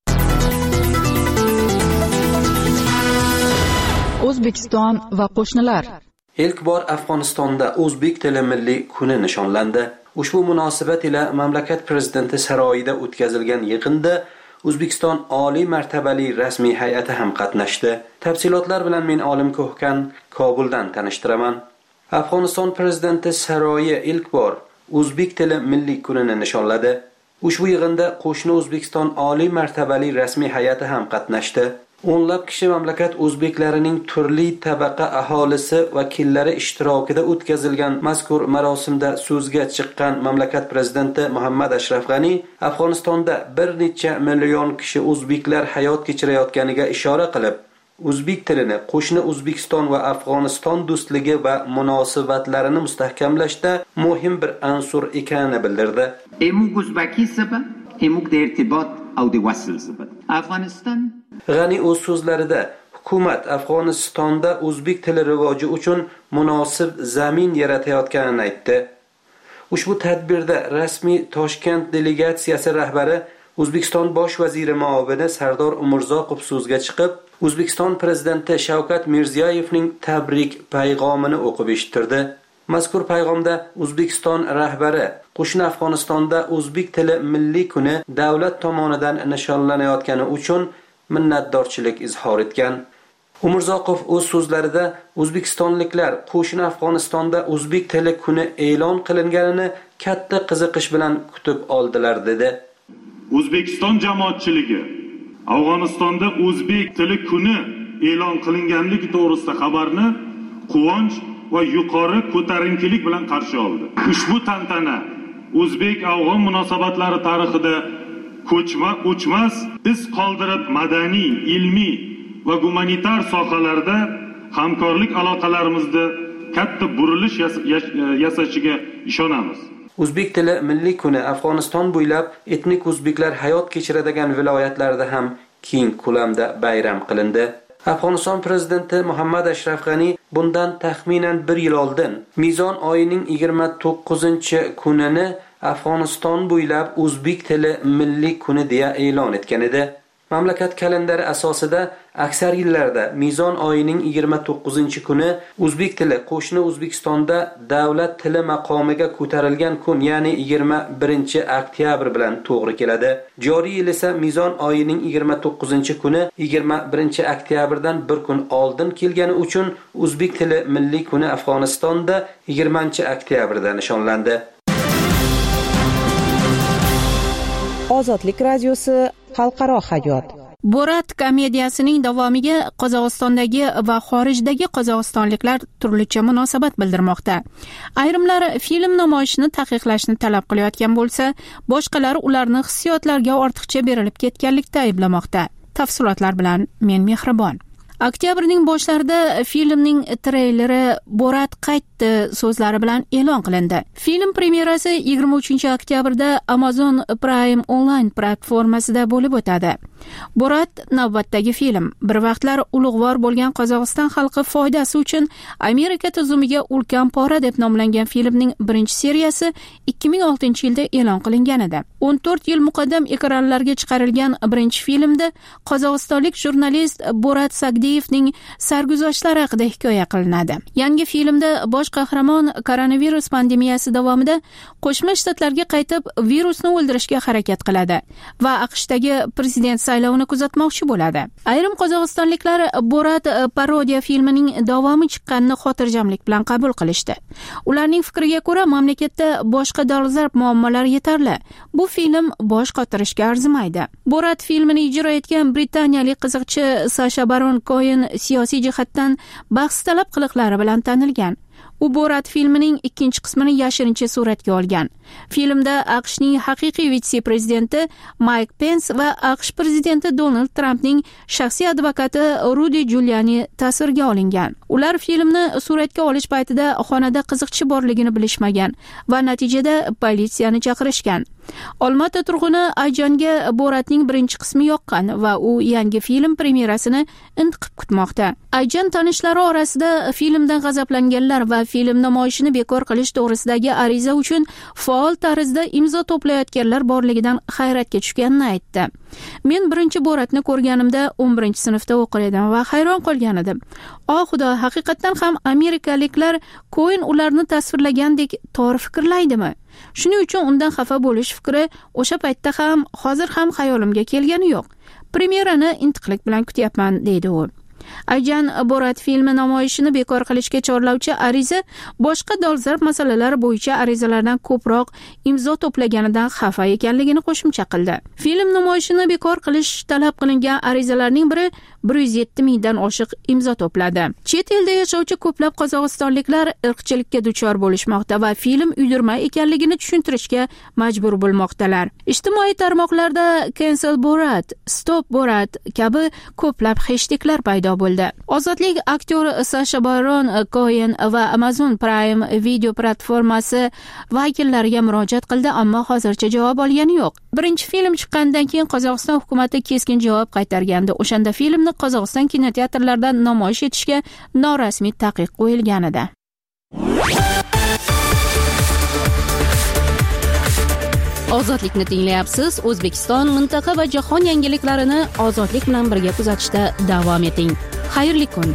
O'zbekiston va qo'shnilar. Ilk bor Afg'onistonda o'zbek tili milliy kuni nishonlandi. Ushbu munosabat ila mamlakat prezidenti saroyida o'tkazilgan yig'inda O'zbekiston oliy martabali rasmiy hay'ati ham qatnashdi. Tafsilotlar bilan men Olim Ko'hkan Kobuldan tanishtiraman. Afg'oniston prezidenti saroyi ilk bor o'zbek tili milliy kunini nishonladi. Ushbu yig'inda qo'shni O'zbekiston oliy martabali rasmiy hay'ati ham qatnashdi. O'nlab kishi mamlakat o'zbeklarining turli tabaqa aholisi vakillari ishtirokida o'tkazilgan mazkur marosimda so'zga chiqqan mamlakat prezidenti Muhammad Ashraf G'ani Afg'onistonda bir necha million kishi o'zbeklar hayot kechirayotganiga ishora qilib, o'zbek tilini qo'shni O'zbekiston va Afg'oniston do'stligi va munosabatlarini mustahkamlashda muhim bir unsur ekanini bildirdi. Emuk o'zbaki sabab, emuk de irtibot au de wasl sabab. Afg'oniston G'ani o'z so'zlarida hukumat Afg'onistonda o'zbek tili rivoji uchun munosib zamin yaratayotganini aytdi. Ushbu tadbirda rasmiy Toshkent delegatsiyasi rahbari O'zbekiston bosh vaziri muavini Sardor Umurzoqov so'zga chiqib, O'zbekiston prezidenti Shavkat Mirziyoyevning tabrik payg'omini o'qib eshittirdi. Mazkur payg'omda O'zbekiston rahbari qo'shni Afg'onistonda o'zbek tili milliy kuni davlat tomonidan nishonlanayotgani uchun minnatdorchilik izhor etgan. Umurzoqov o'z so'zlarida O'zbekistonliklar qo'shni Afg'onistonda o'zbek tili kuni e'lon qilinganini katta qiziqish bilan kutib oldilar dedi. O'zbekiston jamoatchiligi Afg'onistonda o'zbek tili kuni e'lon qilinganligi to'g'risida xabarni quvonch va yuqori ko'tarinkilik bilan qarshi oldi. Ushbu tantana o'zbek-afg'on munosabatlari tarixida ko'chma o'chmas iz qoldirib madaniy, ilmiy va gumanitar sohalarda hamkorlik aloqalarimizda katta burilish yasashiga ishonamiz. O'zbek tili milliy kuni Afg'oniston bo'ylab etnik o'zbeklar hayot kechiradigan viloyatlarda ham keng ko'lamda bayram qilindi. Afg'oniston prezidenti Muhammad Ashraf G'ani bundan taxminan bir yil oldin Mizon oyining yigirma to'qqizinchi kunini Afg'oniston bo'ylab o'zbek tili milliy kuni deya e'lon etgan edi. Mamlakat kalendari asosida aksar yillarda Mizon oyining yigirma to'qqizinchi kuni o'zbek tili qo'shni O'zbekistonda davlat tili maqomiga ko'tarilgan kun, ya'ni yigirma birinchi oktyabr bilan to'g'ri keladi. Joriy yil esa Mizon oyining yigirma to'qqizinchi kuni yigirma birinchi oktyabrdan bir kun oldin kelgani uchun o'zbek tili milliy kuni Afg'onistonda yigirmanchi oktyabrda nishonlandi. Ozodlik radiosi xalqaro hayot. Borat komediyasining davomiga Qozog'istondagi va xorijdagi qozog'istonliklar turlicha munosabat bildirmoqda. Ayrimlar film namoyishini taqiqlashni talab qilayotgan bo'lsa, boshqalari ularni hissiyotlarga ortiqcha berilib ketganlikda ayblamoqda. Tafsilotlar bilan men Mehribon. Oktyabrning boshlarida filmning treyleri Borat qaytdi so'zlari bilan e'lon qilindi. Film premyerasi yigirma uchinchi oktyabrda Amazon Prime Online platformasida bo'lib o'tadi. Borat navbatdagi film. Bir vaqtlar ulug'vor bo'lgan Qozog'iston xalqi foydasi uchun Amerika tuzumiga ulkan pora deb nomlangan filmning birinchi seriyasi ikki ming oltinchi yilda e'lon qilingan edi. o'n to'rt yil muqaddam ekranlarga chiqarilgan birinchi filmda qozog'istonlik jurnalist Borat Sagdiyevning sarguzashtlari haqida hikoya qilinadi. Yangi filmda bosh qahramon koronavirus pandemiyasi davomida Qo'shma Shtatlarga qaytib virusni o'ldirishga harakat qiladi va AQShdagi prezident saylovini kuzatmoqchi bo'ladi. Ayrim qozog'istonliklar Borat parodiya filmining davomi chiqqanini xotirjamlik bilan qabul qilishdi. Ularning fikriga ko'ra, mamlakatda boshqa dolzarb muammolar yetarli. Bu film bosh qotirishga arzimaydi. Borat filmini ijro etgan britaniyalik qiziqchi Sasha Baron Cohen siyosiy jihatdan bahs talab qiliqlari bilan tanilgan. U Borat filmining ikkinchi qismini yashirincha suratga olgan. Filmda AQShning haqiqiy vitse-prezidenti Mike Pence va AQSh prezidenti Donald Trumpning shaxsiy advokati Rudy Giuliani tasvirga olingan. Ular filmni suratga olish paytida xonada qiziqchi borligini bilishmagan va natijada politsiyani chaqirishgan. Olmaota turg'uni Ayjonga Boratning birinchi qismi yoqqan va u yangi film premyerasini intiqib kutmoqda. Ayjon tanishlari orasida filmdan g'azablanganlar va film namoyishini bekor qilish to'g'risidagi ariza uchun faol tarzda imzo to'playotganlar borligidan hayratga tushganini aytdi. Men birinchi Boratni ko'rganimda o'n birinchi sinfda o'qir edim va hayron qolgan edim. O xudo, haqiqatan ham amerikaliklar Cohen ularni tasvirlagandek to'g'ri fikrlaydimi? Shuning uchun undan xafa bo'lish fikri o'sha paytda ham, hozir ham xayolimga kelgani yo'q. Premyerani intiqlik bilan kutyapman, deydi u. Ayjan Borat filmi namoyishini bekor qilishga chorlovchi ariza boshqa dolzarb masalalar bo'yicha arizalardan ko'proq imzo to'plaganidan xafa ekanligini qo'shimcha qildi. Film namoyishini bekor qilish talab qilingan arizalarning biri bir yuz yetti mingdan oshiq imzo to'pladi. Chet elda yashovchi ko'plab qozog'istonliklar irqchilikka duchor bo'lishmoqda va film uydirma ekanligini tushuntirishga majbur bo'lmoqdalar. Ijtimoiy tarmoqlarda Cancel Borat, Stop Borat kabi ko'plab hashtaglar paydo paydo bo'ldi. Ozodlik aktyori Sasha Baron Cohen va Amazon Prime video platformasi vakillariga murojaat qildi, ammo hozircha javob olgani yo'q. Birinchi film chiqqandan keyin Qozog'iston hukumati keskin javob qaytargandi. O'shanda filmni Qozog'iston kinoteatrlarida namoyish etishga norasmiy taqiq qo'yilgan edi. Ozodlikni tinglayapsiz. O'zbekiston, mintaqa va jahon yangiliklarini ozodlik bilan birga kuzatishda davom eting. Xayrli kun.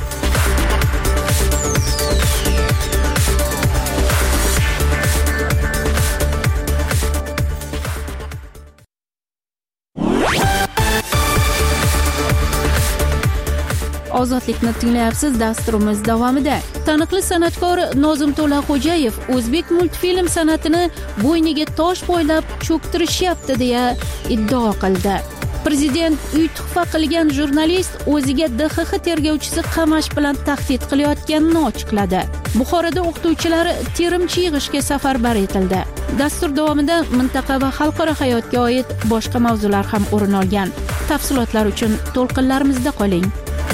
Ozodlikni tinglayapsiz. Dasturimiz davomida taniqli san'atkor Nozim To'laxo'jayev o'zbek multfilm san'atini bo'yniga tosh bo'ylab cho'ktirishyapti deya iddao qildi. Prezident uy tuhfa qilgan jurnalist o'ziga D X X tergovchisi qamash bilan tahdid qilayotganini ochiqladi. Buxoroda o'qituvchilar terimchi yig'ishga safarbar etildi. Dastur davomida mintaqa va xalqaro hayotga oid boshqa mavzular ham o'rin olgan. Tafsilotlar uchun to'lqinlarimizda qoling.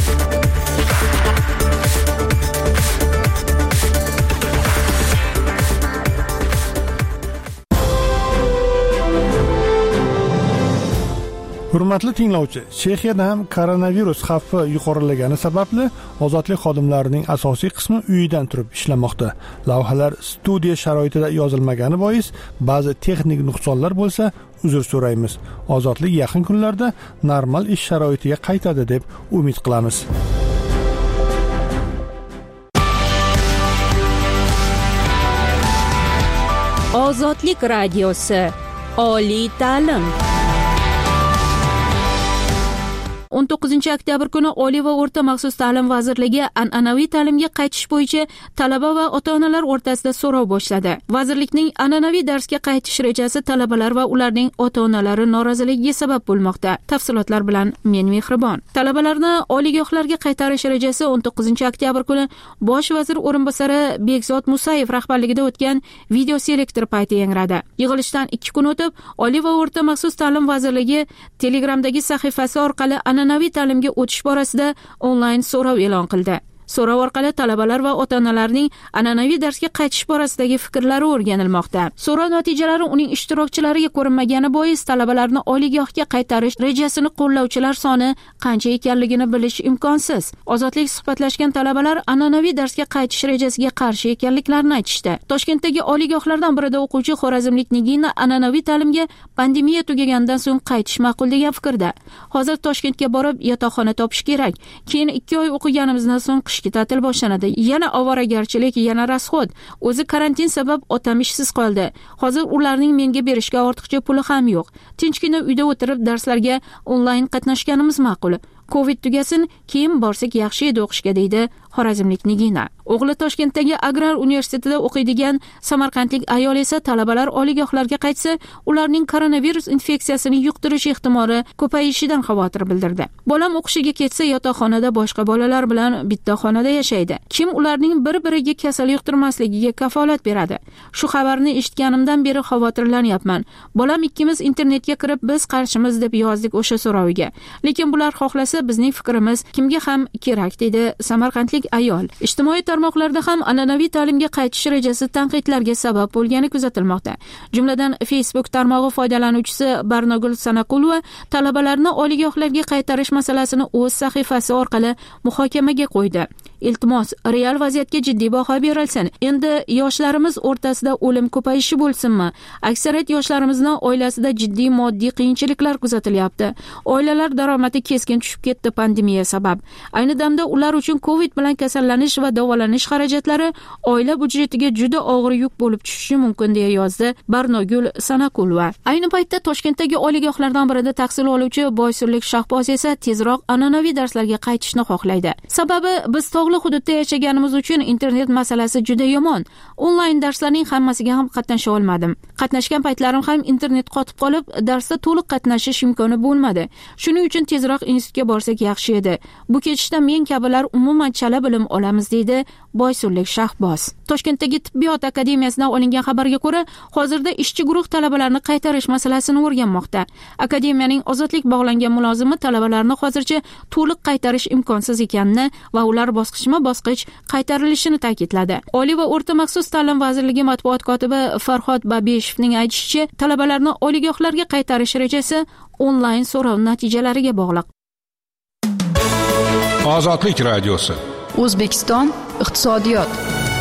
Hurmatli tinglovchi, Chexiyada ham koronavirus xavfi yuqorilagani sababli ozodlik xodimlarining asosiy qismi uyidan turib ishlamoqda. Lavhalar studiya sharoitida yozilmagani bois ba'zi texnik nuqsonlar bo'lsa, uzr so'raymiz. Ozodlik yaqin kunlarda normal ish sharoitiga qaytadi deb umid qilamiz. Ozodlik radiosi, oliy ta'lim. o'n to'qqizinchi oktyabr kuni Oliy va o'rta maxsus ta'lim vazirligi an'anaviy ta'limga qaytish bo'yicha talaba va ota-onalar o'rtasida so'rov boshladi. Vazirlikning an'anaviy darsga qaytish rejasi talabalar va ularning ota-onalari noroziligiga sabab bo'lmoqda. Tafsilotlar bilan men Mehribon. Talabalarni oliygohlarga qaytarish rejasi o'n to'qqizinchi oktyabr kuni Bosh vazir o'rinbosari Bekzod Musayev rahbarligida o'tgan video selektor payti yangradi. Yig'ilishdan ikki kun o'tib, Oliy va o'rta maxsus ta'lim vazirligi Telegramdagi sahifasi orqali an'anaviy ta'limga o'tish borasida onlayn so'rov e'lon qildi. So'rov orqali talabalar va ota-onalarning an'anaviy darsga qaytish borasidagi fikrlari o'rganilmoqda. So'rov natijalari uning ishtirokchilariga ko'rinmagani bois talabalarni oliygohga qaytarish rejasini qo'llovchilar soni qancha ekanligini bilish imkonsiz. Ozodlik suhbatlashgan talabalar an'anaviy darsga qaytish rejasiga qarshi ekanliklarini aytishdi. Toshkentdagi oliygohlardan birida o'quvchi xorazmlik Nigina an'anaviy ta'limga pandemiya tugaganidan so'ng qaytish ma'qul degan fikrda. Hozir Toshkentga borib yotoqxona topish kerak. Keyin ikki oy o'qiganimizdan so'ng ta'til boshlanadi. Yana ovoragarchilik, yana rasxod. O'zi karantin sabab otam ishsiz qoldi. Hozir ularning menga berishga ortiqcha puli ham yo'q. Tinchgina uyda o'tirib darslarga onlayn qatnashganimiz ma'qul. Covid tugasin, keyin borsak yaxshi edi o'qishga, deydi xorazmlik Nigina. O'g'li Toshkentdagi Agrar universitetida o'qiydigan samarqandlik ayol esa talabalar oliygohlarga qaytsa, ularning koronavirus infeksiyasini yuqtirish ehtimoli ko'payishidan xavotir bildirdi. Bolam o'qishiga ketsa, yotoqxonada boshqa bolalar bilan bitta xonada yashaydi. Kim ularning bir-biriga kasal yuqtirmasligiga kafolat beradi? Shu xabarni eshitganimdan beri xavotirlanyapman. Bolam ikkimiz internetga kirib, biz qarshimiz deb yozdik o'sha so'roviga. Lekin bular xohlasa bizning fikrimiz kimga ham kerak, dedi samarqandlik ayol. Ijtimoiy tarmoqlarda ham an'anaviy ta'limga qaytish rejasi tanqidlarga sabab bo'lgani kuzatilmoqda. Jumladan Facebook tarmog'i foydalanuvchisi Barnogul Sanaqulova talabalarni oliygohlarga qaytarish masalasini o'z sahifasi orqali muhokamaga qo'ydi. Iltimos, real vaziyatga jiddiy baho berilsin. Endi yoshlarimiz o'rtasida o'lim ko'payishi bo'lsinmi? Aksariyat yoshlarimizni oilasida jiddiy moddiy qiyinchiliklar kuzatilyapti. Oilalar daromadi keskin tushib ketdi pandemiya sabab. Ayni damda ular uchun Covid bilan kasallanish va davolanish xarajatlari oila budjetiga juda og'ir yuk bo'lib tushishi mumkin, deya yozdi Barnogul Sanaqulova. Ayni paytda Toshkentdagi oliygohlardan birida tahsil oluvchi Boysunlik Shahboz esa tezroq an'anaviy darslarga qaytishni xohlaydi. Sababi biz tog'li hududda yashaganimiz uchun internet masalasi juda yomon. Onlayn darslarning hammasiga ham qatnasha olmadim. Qatnashgan paytlarim ham internet qotib qolib, darsda to'liq qatnashish imkoni bo'lmadi. Shuning uchun tezroq institutga borsak yaxshi edi. Bu ketishda men kabilar umuman chala bilim olamiz, deydi Boysunlik Shahboz. Toshkentdagi tibbiyot akademiyasidan olingan xabarga ko'ra, hozirda ishchi guruh talabalarni qaytarish masalasini o'rganmoqda. Akademiyaning ozodlik bog'langan mulozimi talabalarni hozircha to'liq qaytarish imkonsiz ekanini va ular bosqichma-bosqich qaytarilishini ta'kidladi. Oliy va o'rta maxsus ta'lim vazirligi matbuot kotibi Farhod Babeshevning aytishicha, talabalarni oliygohlarga qaytarish rejasi onlayn so'rov natijalariga bog'liq. Ozodlik radiosi. O'zbekiston iqtisodiyot.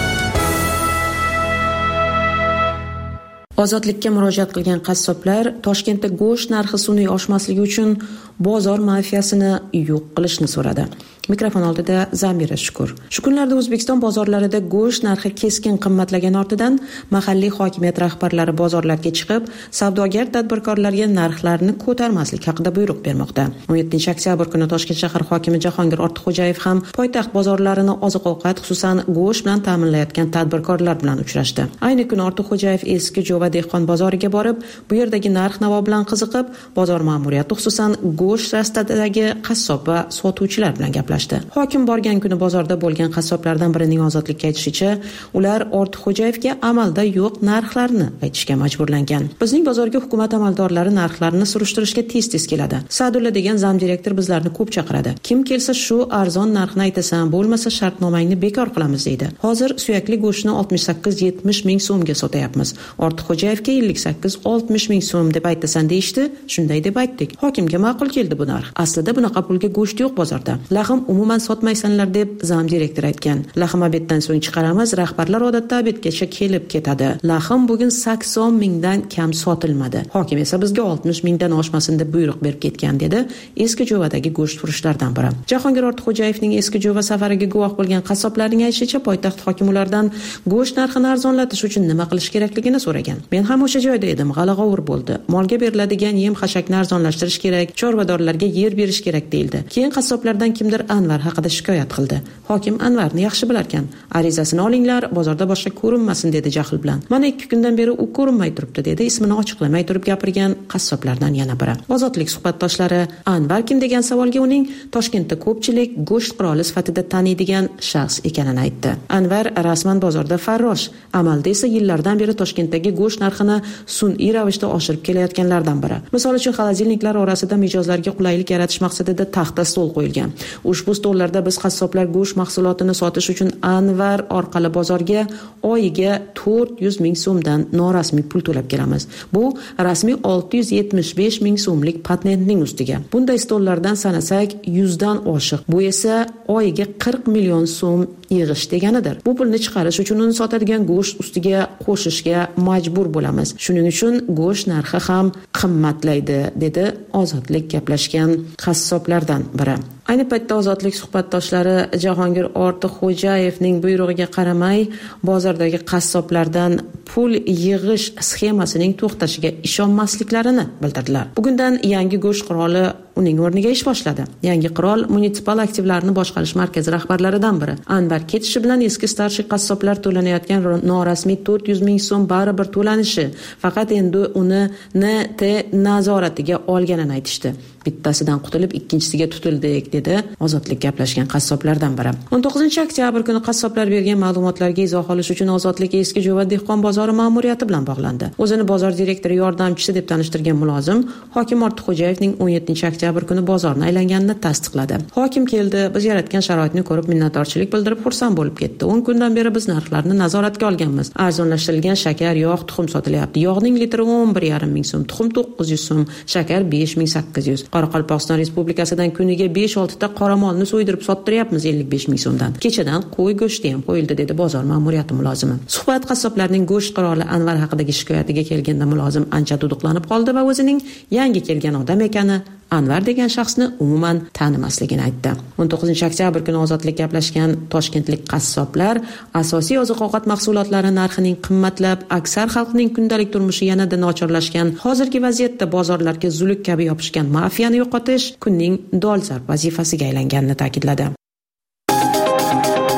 Ozodlikka murojaat qilgan qassoblar Toshkentda go'sht narxi sun'iy oshmasligi uchun bozor mafiyasini yo'q qilishni so'radi. Mikrofon oldida Zamira Shukur. Shu kunlarda O'zbekiston bozorlarida go'sht narxi keskin qimmatlagani ortidan mahalliy hokimiyat rahbarlari bozorlarga chiqib, savdogar tadbirkorlarga narxlarni ko'tarmaslik haqida buyruq bermoqda. o'n yettinchi oktyabr kuni Toshkent shahar hokimi Jahongir Ortiqxo'jayev ham poytaxt bozorlarini oziq-ovqat, xususan go'sht bilan ta'minlayotgan tadbirkorlar bilan uchrashdi. Ayni kuni Ortiqxo'jayev eski Jo'va dehqon bozoriga borib, bu yerdagi narx-navo bilan qiziqib, bozor ma'muriyati, xususan go'sht rastadagi qassob va sotuvchilar bilan gaplashdi. Hokim borgan kuni bozorda bo'lgan qassoblardan birining ozodlikka aytishicha, ular Ortiqxo'jayevga amalda yo'q narxlarni aytishga majburlangan. Bizning bozorga hukumat amaldorlari narxlarni surishtirishga tez-tez keladi. Sadulla degan zam direktor bizlarni ko'p chaqiradi. Kim kelsa shu arzon narxni aytasan, bo'lmasa shartnomangni bekor qilamiz deydi. Hozir suyakli go'shtni oltmish sakkiz yetmish ming so'mga sotayapmiz. Ortiqxo'jayevga ellik sakkiz oltmish ming so'm deb aytasan deyishdi. Shunday deb aytdik. Hokimga ma'qul keldi bu narx. Aslida bunaqa pulga go'sht yo'q bozorda. Lahm umuman sotmaysanlar deb zam direktor aytgan. Lahm obeddan so'ng chiqaramiz, rahbarlar odatda obedgacha kelib ketadi. Lahm bugun sakson mingdan kam sotilmadi. Hokim esa bizga oltmish mingdan oshmasin deb buyruq berib ketgan, dedi eski Jo'vadagi go'sht furushlardan biri. Jahongir Ortiqxo'jayevning eski Jo'va safariga guvoh bo'lgan qassoblarning aytishicha, poytaxt hokimi ulardan go'sht narxini arzonlatish uchun nima qilish kerakligini so'ragan. Men ham o'sha joyda edim, g'ala-g'ovur bo'ldi. Molga beriladigan yem-xashakni arzonlashtirish kerak, chorvadorlarga yer berish kerak deyildi. Keyin qassoblardan kimdir Anvar haqida shikoyat qildi. Hokim Anvarni yaxshi bilarkan. Arizasini olinglar, bozorda boshqa ko'rinmasin, dedi jahl bilan. Mana ikki kundan beri u ko'rinmay turibdi, dedi ismini ochiqlamay turib gapirgan qassoblardan yana biri. Ozodlik suhbatdoshlari Anvar kim degan savolga uning Toshkentda ko'pchilik go'sht qiroli sifatida taniydigan shaxs ekanini aytdi. Anvar rasman bozorda farrosh, amalda esa yillardan beri Toshkentdagi go'sht narxini sun'iy ravishda oshirib kelayotganlardan biri. Misol uchun, xolodilniklar orasida mijozlarga qulaylik yaratish maqsadida taxta stol qo'yilgan. Ushbu stollarda biz qassoblar go'sht mahsulotini sotish uchun Anvar orqali bozorga oyiga to'rt yuz ming so'mdan norasmiy pul to'lab kelamiz. Bu rasmiy olti yuz yetmish besh ming so'mlik patentning ustiga. Bunday stollardan sanasak yuzdan oshiq. Bu esa oyiga qirq million so'm yig'ish deganidir. Bu pulni chiqarish uchun uni sotadigan go'sht ustiga qo'shishga majbur bo'lamiz. Shuning uchun go'sht narxi ham qimmatlaydi, dedi Ozodlik gaplashgan qassoblardan biri. Ayni paytda Ozodlik suhbatdoshlari Jahongir Ortiqxo'jayevning buyrug'iga qaramay bozordagi qassoblardan pul yig'ish sxemasining to'xtashiga ishonmasliklarini bildirdilar. Bugundan yangi go'sht qiroli uning o'rniga ish boshladi. Yangi qirol munisipal aktivlarni boshqarish markazi rahbarlaridan biri. Anvar ketishi bilan eski starshi qassoblar to'lanayotgan norasmiy to'rt yuz ming so'm baribir to'lanishi, faqat endi uni N T nazoratiga olganini aytishdi. Bittasidan qutulib ikkinchisiga tutildik, dedi Ozodlik gaplashgan qassoblardan biri. o'n to'qqizinchi oktyabr kuni qassoblar bergan ma'lumotlarga izoh olish uchun Ozodlik eski Jo'va dehqon bozori ma'muriyati bilan bog'landi. O'zini bozor direktori yordamchisi deb tanishtirgan mulozim hokim Ortiqxo'jayevning o'n yettinchi oktyabr kuni bozorni aylanganini tasdiqladi. Hokim keldi, biz yaratgan sharoitni ko'rib minnatdorchilik bildirib xursand bo'lib ketdi. o'n kundan beri biz narxlarni nazoratga olganmiz. Arzonlashtirilgan shakar, yog', tuxum sotilyapti. Yog'ning litri o'n bir yarim ming so'm, tuxum to'qqiz yuz so'm, shakar besh ming sakkiz yuz. Qoraqalpog'iston Respublikasidan kuniga besh olti ta qoramolni so'ydirib sottiryapmiz ellik besh ming so'mdan. Kechadan qo'y go'shti ham qo'yildi, dedi bozor ma'muriyati mulozimi. Suhbat qassoblarning go'sht qiroli Anvar haqidagi shikoyatiga kelganda mulozim ancha duduqlanib qoldi va o'zining yangi kelgan odam ekani, Anvar degan shaxsni umuman tanimasligini aytdi. o'n to'qqizinchi oktyabr kuni Ozodlik gaplashgan toshkentlik qassoblar asosiy oziq-ovqat mahsulotlari narxining qimmatlab, aksar xalqning kundalik turmushi yanada nochorlashgan hozirgi vaziyatda bozorlarga zuluk kabi yopishgan mafiyani yo'qotish kunning dolzarb vazifasiga aylanganini ta'kidladi.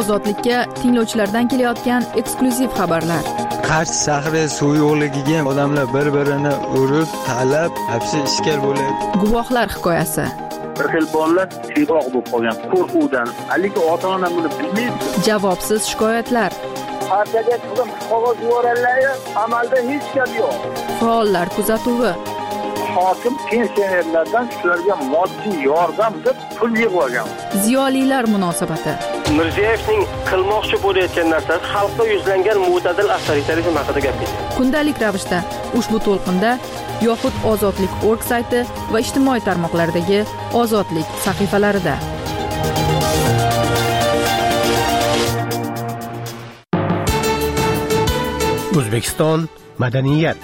ozodlikka tinglovchilardan kelayotgan eksklyuziv xabarlar. Qarshi shahri suv yo'qligiga odamlar bir-birini urib, talab, hapsi ishkal bo'lyapti. Guvohlar hikoyasi. Bir xil bolalar siyg'oq bo'lib qolgan qo'rquvdan, haligi ota-ona buni bilmaydi. Javobsiz shikoyatlar. Partiyaga qilib qog'oz yuborganlar, amalda hech gap yo'q. Faollar kuzatuvi. Hokim pensionerlardan shularga moddiy yordam deb pul yig'ib olgan. Ziyolilar munosabati. Mirziyoyevning qilmoqchi bo'layotgan narsasi xalqqa yuzlangan mo'tadil avtoritarizm haqida gap ketdi. Kundalik ravishda ushbu to'lqinda yoxud Ozodlik nokta org sayti va ijtimoiy tarmoqlardagi Ozodlik sahifalarida. O'zbekiston madaniyat.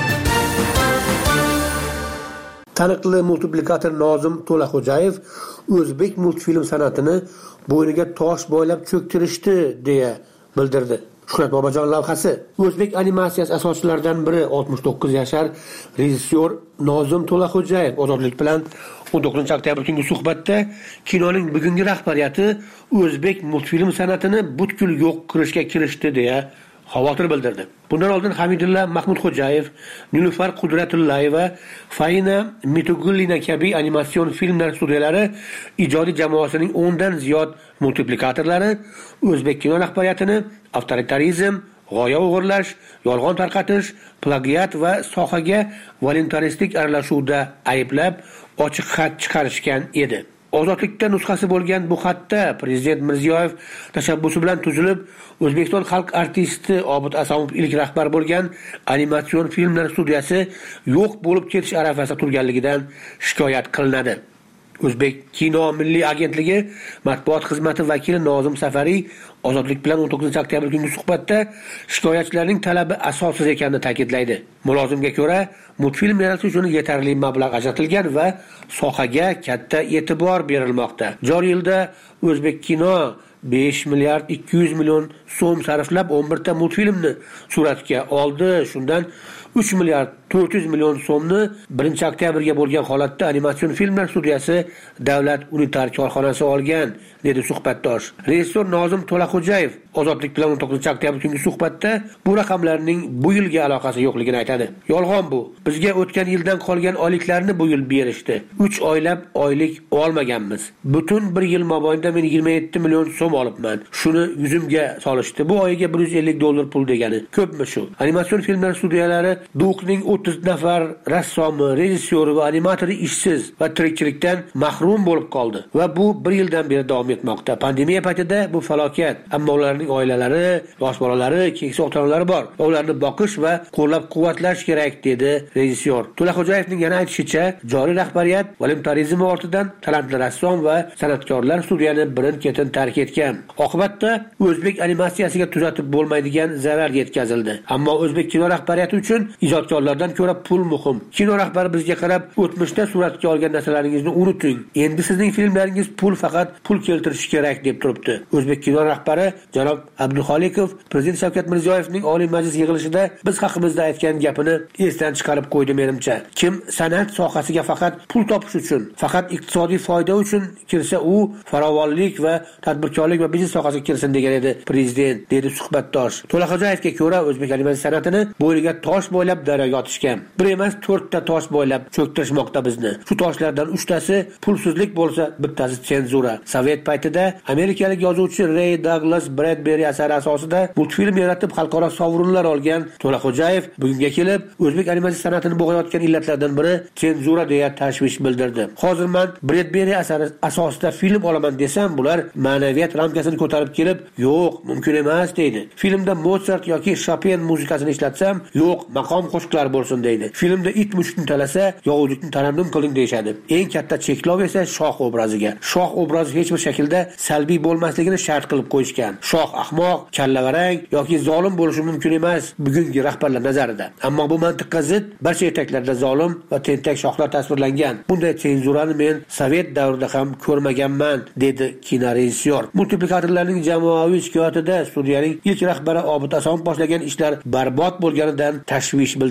Taniqli multiplikator Nozim To'laxo'jayev o'zbek multfilm san'atini bo'yniga tosh bo'ylab cho'ktirishdi deya bildirdi. Shuhrat Bobojon lavhasi. O'zbek animatsiyasi asoschilaridan biri oltmish to'qqiz yashar rejissyor Nozim To'laxo'jayev Ozodlik bilan o'n to'qqizinchi oktyabr kungi suhbatda kinoning bugungi rahbariyati o'zbek multfilm san'atini butkul yo'q qilishga kirishdi deya xavotir bildirdi. Bundan oldin Hamidulla Mahmudxo'jayev, Nilufar Qudratullayeva, Faina Mitugullina kabi animatsion filmlar studiyalari ijodiy jamoasining o'n dan ziyod multiplikatorlari o'zbek kino rahbariyatini avtoritarizm, g'oya o'g'irlash, yolg'on tarqatish, plagiat va sohaga voluntaristik aralashuvda ayblab ochiq xat chiqarishgan edi. Ozodlikda nusxasi bo'lgan bu xatda Prezident Mirziyoyev tashabbusi bilan tuzilib, O'zbekiston xalq artisti Obid Asomov ilk rahbar bo'lgan animatsion filmlar studiyasi yo'q bo'lib ketish arafasida turganligidan shikoyat qilinadi. O'zbek kino milliy agentligi matbuot xizmati vakili Nozim Safariy Ozodlik bilan o'n to'qqizinchi oktyabr kungi suhbatda shikoyatchilarning talabi asossiz ekanini ta'kidlaydi. Mulozimga ko'ra, multfilm yaratish uchun yetarli mablag' ajratilgan va sohaga katta e'tibor berilmoqda. Joriy yilda O'zbek kino besh milliard ikki yuz million so'm sarflab o'n bir ta multfilmni suratga oldi. Shundan uch milliard to'rt yuz million so'mni birinchi oktyabrga bo'lgan holatda animatsion filmlar studiyasi Davlat unitar korxonasi olgan, dedi suhbatdosh. Rejissyor Nozim To'laxo'jayev Ozodlik bilan o'n to'qqizinchi oktyabr kungi suhbatda bu raqamlarning bu yilga aloqasi yo'qligini aytadi. Yolg'on bu. Bizga o'tgan yildan qolgan oyliklarni bu yil berishdi. uch oylab oylik olmaganmiz. Butun bir yil mobaynida men yigirma yetti million so'm olibman. Shuni yuzimga solishdi. Bu oyiga bir yuz ellik dollar pul degani. Ko'pmi shu? Animatsion filmlar studiyalari Duqning o'ttiz nafar rassomi, rejissyori va animatori ishsiz va tirikchilikdan mahrum bo'lib qoldi va bu bir yildan beri davom etmoqda. Pandemiya paytida bu falokat. Ammo ularning oilalari, yosh bolalari, keksa ota-onalari bor. Ularni boqish va qo'llab-quvvatlash kerak, dedi rejissyor. To'laxo'jayevning yana aytishicha, joriy rahbariyat voluntarizm ortidan talantli rassom va san'atkorlar studiyani birin-ketin tark etgan. Oqibatda o'zbek animatsiyasiga tuzatib bo'lmaydigan zarar yetkazildi. Ammo o'zbek kino rahbariyati uchun ijodkorlardan ko'ra pul muhim. Kino rahbari bizga qarab, o'tmishda suratga olgan narsalaringizni unuting. Endi sizning filmlaringiz pul faqat pul keltirishi kerak, deb turibdi. O'zbek kino rahbari janob Abduxolikov Prezident Shavkat Mirziyoyevning Oliy Majlis yig'ilishida biz haqimizda aytgan gapini esdan chiqarib qo'ydi menimcha. Kim san'at sohasiga faqat pul topish uchun, faqat iqtisodiy foyda uchun kirsa, u farovonlik va tadbirkorlik va biznes sohasiga kirsin degan edi prezident, dedi suhbatdosh. To'laxo'jayevga ko'ra, o'zbek animatsiya san'atini bo'yniga tosh bo'ylab daryoga otishgan. Bir emas, to'rtta tosh bo'ylab cho'ktirishmoqda bizni. Shu toshlardan uchtasi pulsizlik bo'lsa, bittasi senzura. Sovet paytida amerikalik yozuvchi Ray Douglas Bradbury asari asosida multfilm yaratib xalqaro sovrinlar olgan To'laxo'jayev bugunga kelib o'zbek animatsiya san'atini bo'g'ayotgan illatlardan biri senzura deya tashvish bildirdi. Hozir men Bradbury asari asosida film olaman desam, bular ma'naviyat ramkasini ko'tarib kelib, yo'q, mumkin emas, deydi. Filmda Mozart yoki Chopin muzikasini ishlatsam, yo'q, maqom qo'shiqlar bo'lsin, deydi. Filmda it mushukni talasa, yovuzlikni tarannum qiling deyshadi. Eng katta cheklov esa shoh obraziga. Shoh obrazi hech bir shaklda salbiy bo'lmasligini shart qilib qo'yishgan. Shoh ahmoq, kallavarang yoki zolim bo'lishi mumkin emas bugungi rahbarlar nazarida. Ammo bu mantiqqa zid barcha yetaklarda zolim va tentak shohlar tasvirlangan. Bunday senzurani men Sovet davrida ham ko'rmaganman, dedi kino rejissyor. Multiplikatorlarning jamoaviy shikoyatida studiyaning ilk rahbari Obid Asomov boshlagan ishlar barbod bo'lganidan tashvish bildiriladi.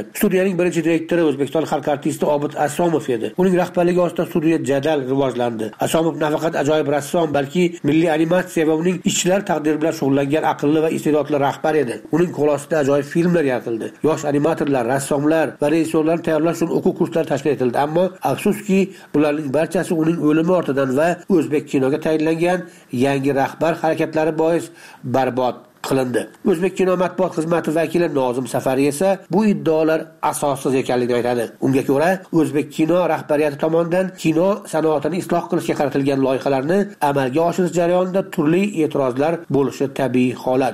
Studiyaning birinchi direktori O'zbekiston xalq artisti Obid Asomov edi. Uning rahbarligi ostida studiya jadal rivojlandi. Asomov nafaqat ajoyib rassom, balki milliy animatsiya va uning ishchilar taqdiri bilan shug'ullangan aqlli va iste'dodli rahbar edi. Uning qo'l ostida ajoyib filmlar yaratildi. Yosh animatorlar, rassomlar va rejissyorlarni tayyorlash uchun o'quv kurslari tashkil etildi. Ammo afsuski, bularning barchasi uning o'limi ortidan va o'zbek kinoga tayinlangan yangi rahbar harakatlari bois barbod qilindi. O'zbek kino matbuot xizmati vakili Nozim Safari esa bu iddaolar asossiz ekanligini aytadi. Unga ko'ra, o'zbek kino rahbariyati tomonidan kino sanoatini isloh qilishga qaratilgan loyihalarni amalga oshirish jarayonida turli e'tirozlar bo'lishi tabiiy holat.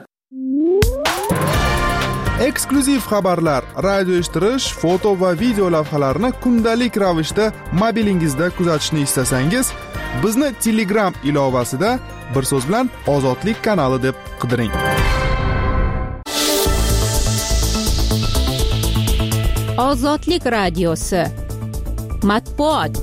Eksklyuziv xabarlar, radio eshittirish, foto va video lavhalarni kundalik ravishda mobilingizda kuzatishni istasangiz, bizni Telegram ilovasida bir so'z bilan Ozodlik kanali deb qidiring. Ozodlik radiosi. Matbuot.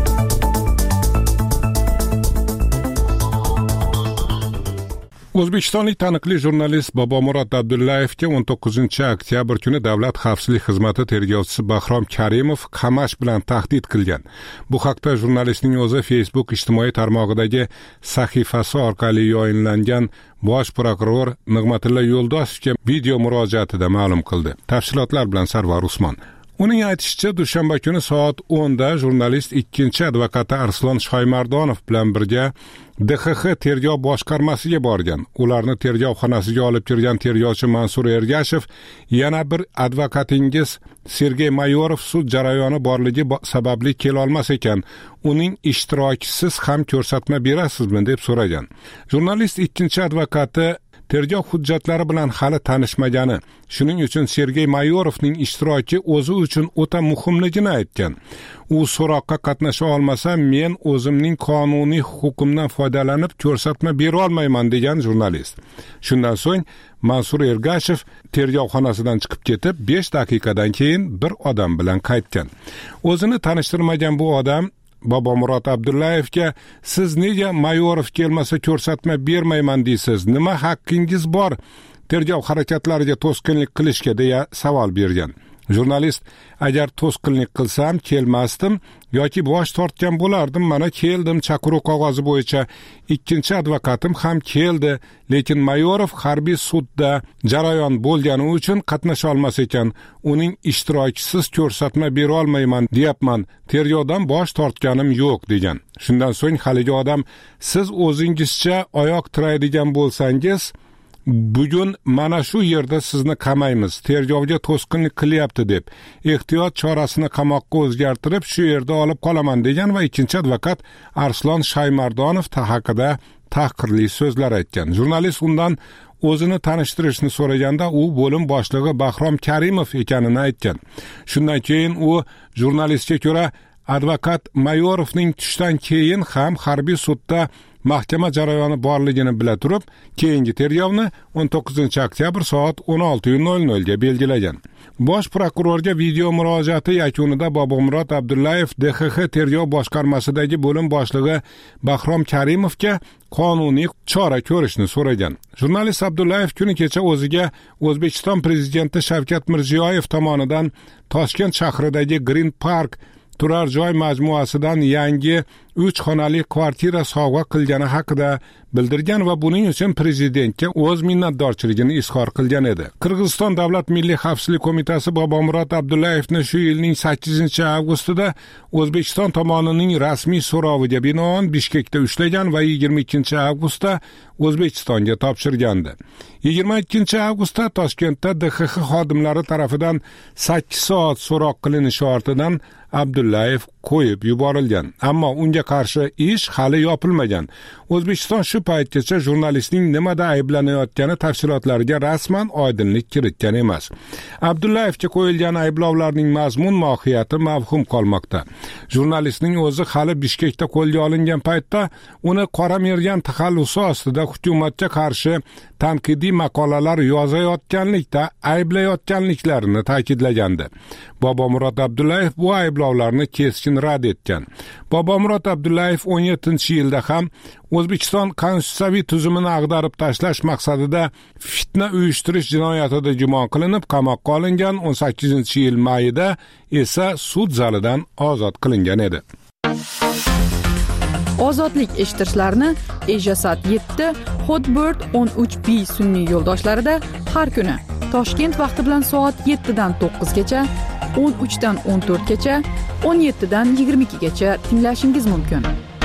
O'zbekistonlik taniqli jurnalist Bobomurod Abdullayevga o'n to'qqizinchi oktyabr kuni Davlat xavfsizlik xizmati tergovchisi Bahrom Karimov qamash bilan tahdid qilgan. Bu haqda jurnalistning o'zi Facebook ijtimoiy tarmog'idagi sahifasi orqali yayınlangan Bosh prokuror Nig'matilla Yo'ldosevga video murojaatida ma'lum qildi. Tafsilotlar bilan Sarvar Usmon. Uning aytishicha, dushanba kuni soat o'nda jurnalist ikkinchi advokati Arslon Shoymardonov bilan birga D X X tergov boshqarmasiga borgan. Ularni tergov xonasiga olib kirgan tergovchi Mansur Ergashev, yana bir advokatingiz Sergey Mayorov sud jarayoni borligi sababli kela olmas ekan, uning ishtirokisiz ham ko'rsatma berasizmi deb so'ragan. Jurnalist ikkinchi advokati tergov hujjatlari bilan hali tanishmagani, shuning uchun Sergey Mayorovning ishtiroki o'zi uchun o'ta muhimligini aytgan. U so'roqqa qatnasha olmasa, men o'zimning qonuniy huquqimdan foydalanib ko'rsatma bera olmayman degan jurnalist. Shundan so'ng Mansur Ergashev tergov xonasidan chiqib ketib, besh daqiqadan keyin bir odam bilan qaytgan. O'zini tanishtirmagan bu odam Bobomurod Abdullayevga siz nega Mayorov kelmasa ko'rsatma bermayman deysiz? Nima haqqingiz bor tergov harakatlariga to'sqinlik qilishga deya savol bergan. Jurnalist, agar to'sqinlik qilsam kelmasdim yoki bosh tortgan bo'lardim, mana keldim, chaqiruv qog'ozi bo'yicha ikkinchi advokatim ham keldi, lekin Mayorov harbiy sudda jarayon bo'lgani uchun qatnasha olmas ekan, uning ishtirokisiz ko'rsatma bera olmayman deyapman, tergovdan bosh tortganim yo'q degan. Shundan so'ng haligi odam, siz o'zingizcha oyoq tiraydigan bo'lsangiz, bugun mana shu yerda sizni qamaymiz, tergovga to'sqinlik qilyapti deb ehtiyot chorasini qamoqqa o'zgartirib shu yerda olib qolaman degan va ikkinchi advokat Arslon Shoymardonov haqida tahqirli so'zlar aytgan. Jurnalist undan o'zini tanishtirishni so'raganda u bo'lim boshlig'i Bahrom Karimov ekanini aytgan. Shundan keyin u jurnalistga ko'ra advokat Mayorovning tushdan keyin ham harbiy sudda mahkama jarayoni borligini bila turib, keyingi tergovni o'n to'qqizinchi oktyabr soat o'n olti nol nol ga belgilagan. Bosh prokurorga video murojaati yakunida Bobomurod Abdullayev D X X tergov boshqarmasidagi bo'lim boshlig'i Bahrom Karimovga qonuniy chora ko'rishni so'ragan. Jurnalist Abdullayev kuni kecha o'ziga O'zbekiston prezidenti Shavkat Mirziyoyev tomonidan Toshkent shahridagi Green Park turar joy majmuasidan yangi uch xonali kvartira sovg'a qilgani haqida bildirgan va buning uchun prezidentga o'z minnatdorchiligini izhor qilgan edi. Qirg'iziston Davlat Milliy xavfsizlik qo'mitasi Bobomurod Abdullayevni shu yilning sakkizinchi avgustida O'zbekiston tomonining rasmiy so'roviga binoan Bishkekda ushlagan va yigirma ikkinchi avgustda O'zbekistonga topshirgandi. yigirma ikkinchi avgustda Toshkentda D X X xodimlari tarafidan sakkiz soat so'roq qilinishi ortidan Abdullayev qo'yib yuborilgan, ammo unga qarshi ish hali yopilmagan. O'zbekiston shu paytgacha jurnalistning nimada ayblanayotgani tafsilotlariga rasman oydinlik kiritgan emas. Abdullayevga qo'yilgan ayblovlarning mazmun mohiyati mavhum qolmoqda. Jurnalistning o'zi hali Bishkekda qo'lga olingan paytda uni qora mergan taxallusi ostida hukumatga qarshi tanqidiy maqolalar yozayotganlikda ayblayotganliklarini ta'kidlagandi. Bobomurod Abdullayev bu ayb ayblovlarni keskin rad etgan. Bobomurod Abdullayev o'n yettinchi yilda ham O'zbekiston konstitutsiyaviy tuzumini ag'darib tashlash maqsadida fitna uyushtirish jinoyatida gumon qilinib qamoqqa olingan. o'n sakkizinchi yil mayida esa sud zalidan ozod qilingan edi. Ozodlik eshittirishlarni Ejasat yetti, Hotbird o'n uch B sun'iy yo'ldoshlarida har kuni Toshkent vaqti bilan soat yettidan to'qqizgacha, o'n uchdan o'n to'rtgacha, o'n yettidan yigirma ikkigacha tinglashingiz mumkin.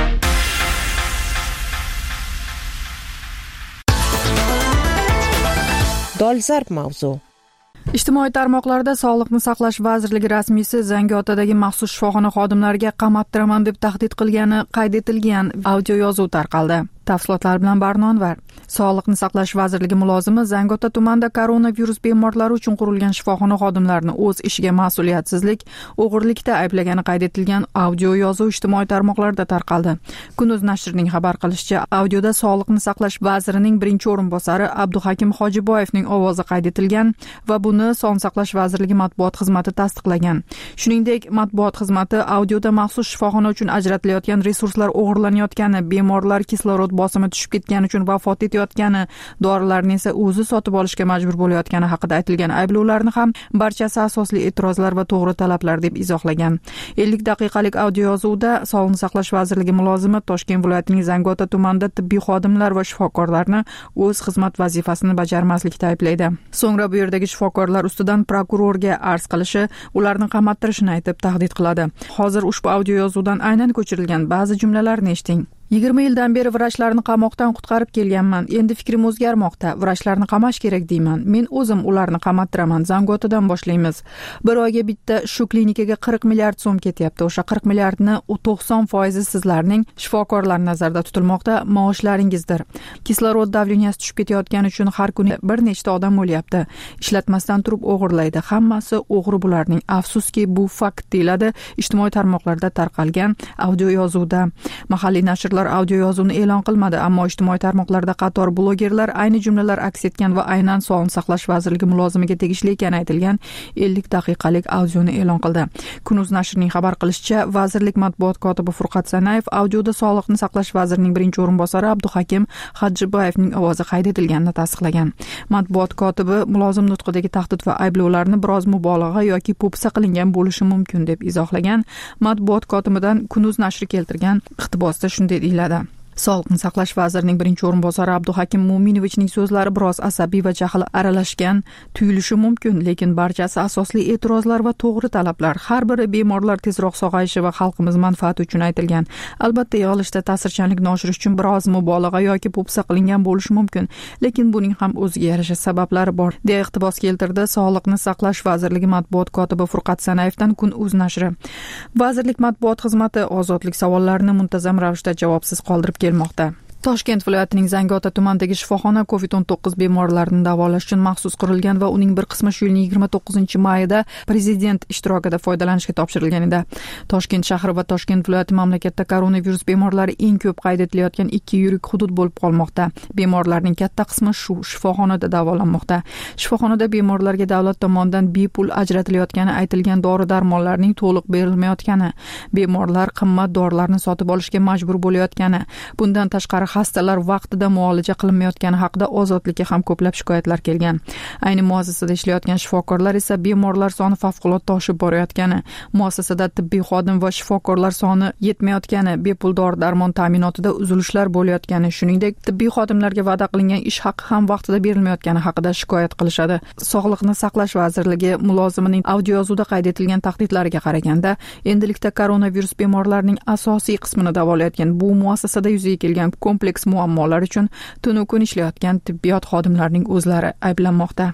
Dolzarb mavzu. Ijtimoiy tarmoqlarda Sog'liqni saqlash vazirligi rasmiysi Zangiotadagi maxsus shifoxona xodimlariga qamattiraman deb tahdid qilgani qayd etilgan audio yozuv tarqaldi. Tafsilotlar bilan Barno Anvar. Sog'liqni saqlash vazirligi mulozimi Zangiota tumanida koronavirus bemorlari uchun qurilgan shifoxona xodimlarini o'z ishiga mas'uliyatsizlik, o'g'irlikda ayblagani qayd etilgan audio yozuv ijtimoiy tarmoqlarda tarqaldi. Kunuz nashrining xabar qilishicha, audioda Sog'liqni saqlash vazirining birinchi o'rinbosari Abduhakim Hojiboyevning ovozi qayd etilgan va buni Sog'liqni saqlash vazirligi matbuot xizmati tasdiqlagan. Shuningdek, matbuot xizmati audioda maxsus shifoxona uchun ajratilayotgan resurslar o'g'irlanayotgani, bemorlar kislorod bosimi tushib ketgani uchun vafot etayotgani, dorilarni esa o'zi sotib olishga majbur bo'layotgani haqida aytilgan ayblovlarni ham barchasi asosli e'tirozlar va to'g'ri talablar deb izohlagan. ellik daqiqalik audio yozuvda Sog'liqni saqlash vazirligi mulozimi Toshkent viloyatining Zangiota tumanida tibbiy xodimlar va shifokorlarni o'z xizmat vazifasini bajarmaslikda ayblaydi. So'ngra bu yerdagi shifokorlar ustidan prokurorga arz qilishi, ularni qamattirishini aytib tahdid qiladi. Hozir ushbu audio yozuvdan aynan ko'chirilgan ba'zi jumlalarni eshiting. yigirma yildan beri vrachlarni qamoqdan qutqarib kelganman. Endi fikrim o'zgarmoqda. Vrachlarni qamash kerak deyman. Men o'zim ularni qamattiraman. Zangiotadan boshlaymiz. Bir oyga bitta shu klinikaga qirq milliard so'm ketyapti. O'sha qirq milliardni to'qson foizi sizlarning shifokorlar nazarda tutilmoqda maoshlaringizdir. Kislorod davleniyasi tushib ketayotgani uchun har kuni bir nechta odam o'lyapti. Ishlatmasdan turib o'g'irlaydi. Hammasi o'g'ri bularning. Afsuski bu fakt deyiladi ijtimoiy tarmoqlarda tarqalgan audio yozuvda. Mahalliy nashrlar audio yozuvni e'lon qilmadi, ammo ijtimoiy tarmoqlarda qator blogerlar ayni jumlalar aks etgan va aynan Sog'liqni saqlash vazirligi mulozimiga tegishli ekani aytilgan ellik daqiqalik audioni e'lon qildi. Kunuz nashrining xabar qilishicha, vazirlik matbuot kotibi Furqat Sanayev audioda Sog'liqni saqlash vazirining birinchi o'rinbosari Abduhakim Hojiboyevning ovozi qayd etilganini tasdiqlagan. Matbuot kotibi mulozim nutqidagi tahdid va ayblovlarni biroz mubolag'a yoki po'pisa qilingan bo'lishi mumkin deb izohlagan. Matbuot kotibidan Kunuz nashri keltirgan iqtibosda shunday deyiladi. Sog'liqni saqlash vazirining birinchi o'rinbosari Abduhakim Mo'minovichning so'zlari biroz asabiy va jahl aralashgan tuyulishi mumkin, lekin barchasi asosli e'tirozlar va to'g'ri talablar. Har biri bemorlar tezroq sog'ayishi va xalqimiz manfaati uchun aytilgan. Albatta, yig'ilishda ta'sirchanlikni oshirish uchun biroz mubolag'a yoki po'pisa qilingan bo'lishi mumkin, lekin buning ham o'ziga yarasha sabablari bor, deya iqtibos keltirdi Sog'liqni saqlash vazirligi matbuot kotibi Furqat Sanayevdan Kun.uz nashri. Vazirlik matbuot xizmati ozodlik savollarini muntazam ravishda javobsiz qoldirib kelmoqda. Toshkent viloyatining Zangiota tumanidagi shifoxona covid o'n to'qqiz bemorlarini davolash uchun maxsus qurilgan va uning bir qismi shu yilning yigirma to'qqizinchi mayida prezident ishtirokida foydalanishga topshirilgan edi. Toshkent shahri va Toshkent viloyati mamlakatda koronavirus bemorlari eng ko'p qayd etilayotgan ikki yirik hudud bo'lib qolmoqda. Bemorlarning katta qismi shu shifoxonada davolanmoqda. Shifoxonada bemorlarga davlat tomonidan bepul ajratilayotgani aytilgan dori-darmonlarning to'liq berilmayotgani, bemorlar qimmat dorilarni sotib olishga majbur bo'layotgani, bundan tashqari xastalar vaqtida muolaja qilinmayotgani haqida Ozodlikka ham ko'plab shikoyatlar kelgan. Ayni muassasada ishlayotgan shifokorlar esa bemorlar soni favqulodda oshib borayotgani, muassasada tibbiy xodim va shifokorlar soni yetmayotgani, bepul dori-darmon ta'minotida uzilishlar bo'layotgani, shuningdek tibbiy xodimlarga va'da qilingan ish haqi ham vaqtida berilmayotgani haqida shikoyat qilishadi. Sog'liqni saqlash vazirligi mulozimining audio yozuvda qayd etilgan tahdidlariga qaraganda, endilikda koronavirus bemorlarining asosiy qismini davolayotgan bu muassasada yuzaga kelgan kompleks muammolar uchun tunu kun ishlayotgan tibbiyot xodimlarining o'zlari ayblanmoqda.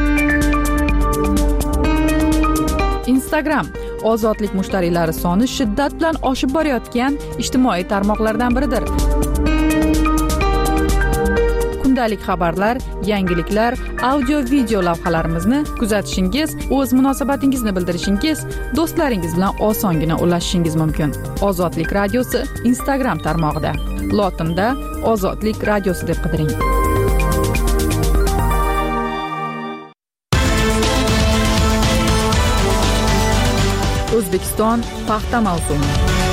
Instagram ozodlik mushtariylari soni shiddat bilan oshib borayotgan ijtimoiy tarmoqlardan biridir. Kundalik xabarlar, yangiliklar, audio video lavhalarimizni kuzatishingiz, o'z munosabatingizni bildirishingiz, do'stlaringiz bilan osongina ulashishingiz mumkin. Ozodlik radiosi Instagram tarmog'ida. Lotinda Ozodlik radiosi deb qidiring. O'zbekiston paxta mavsumi.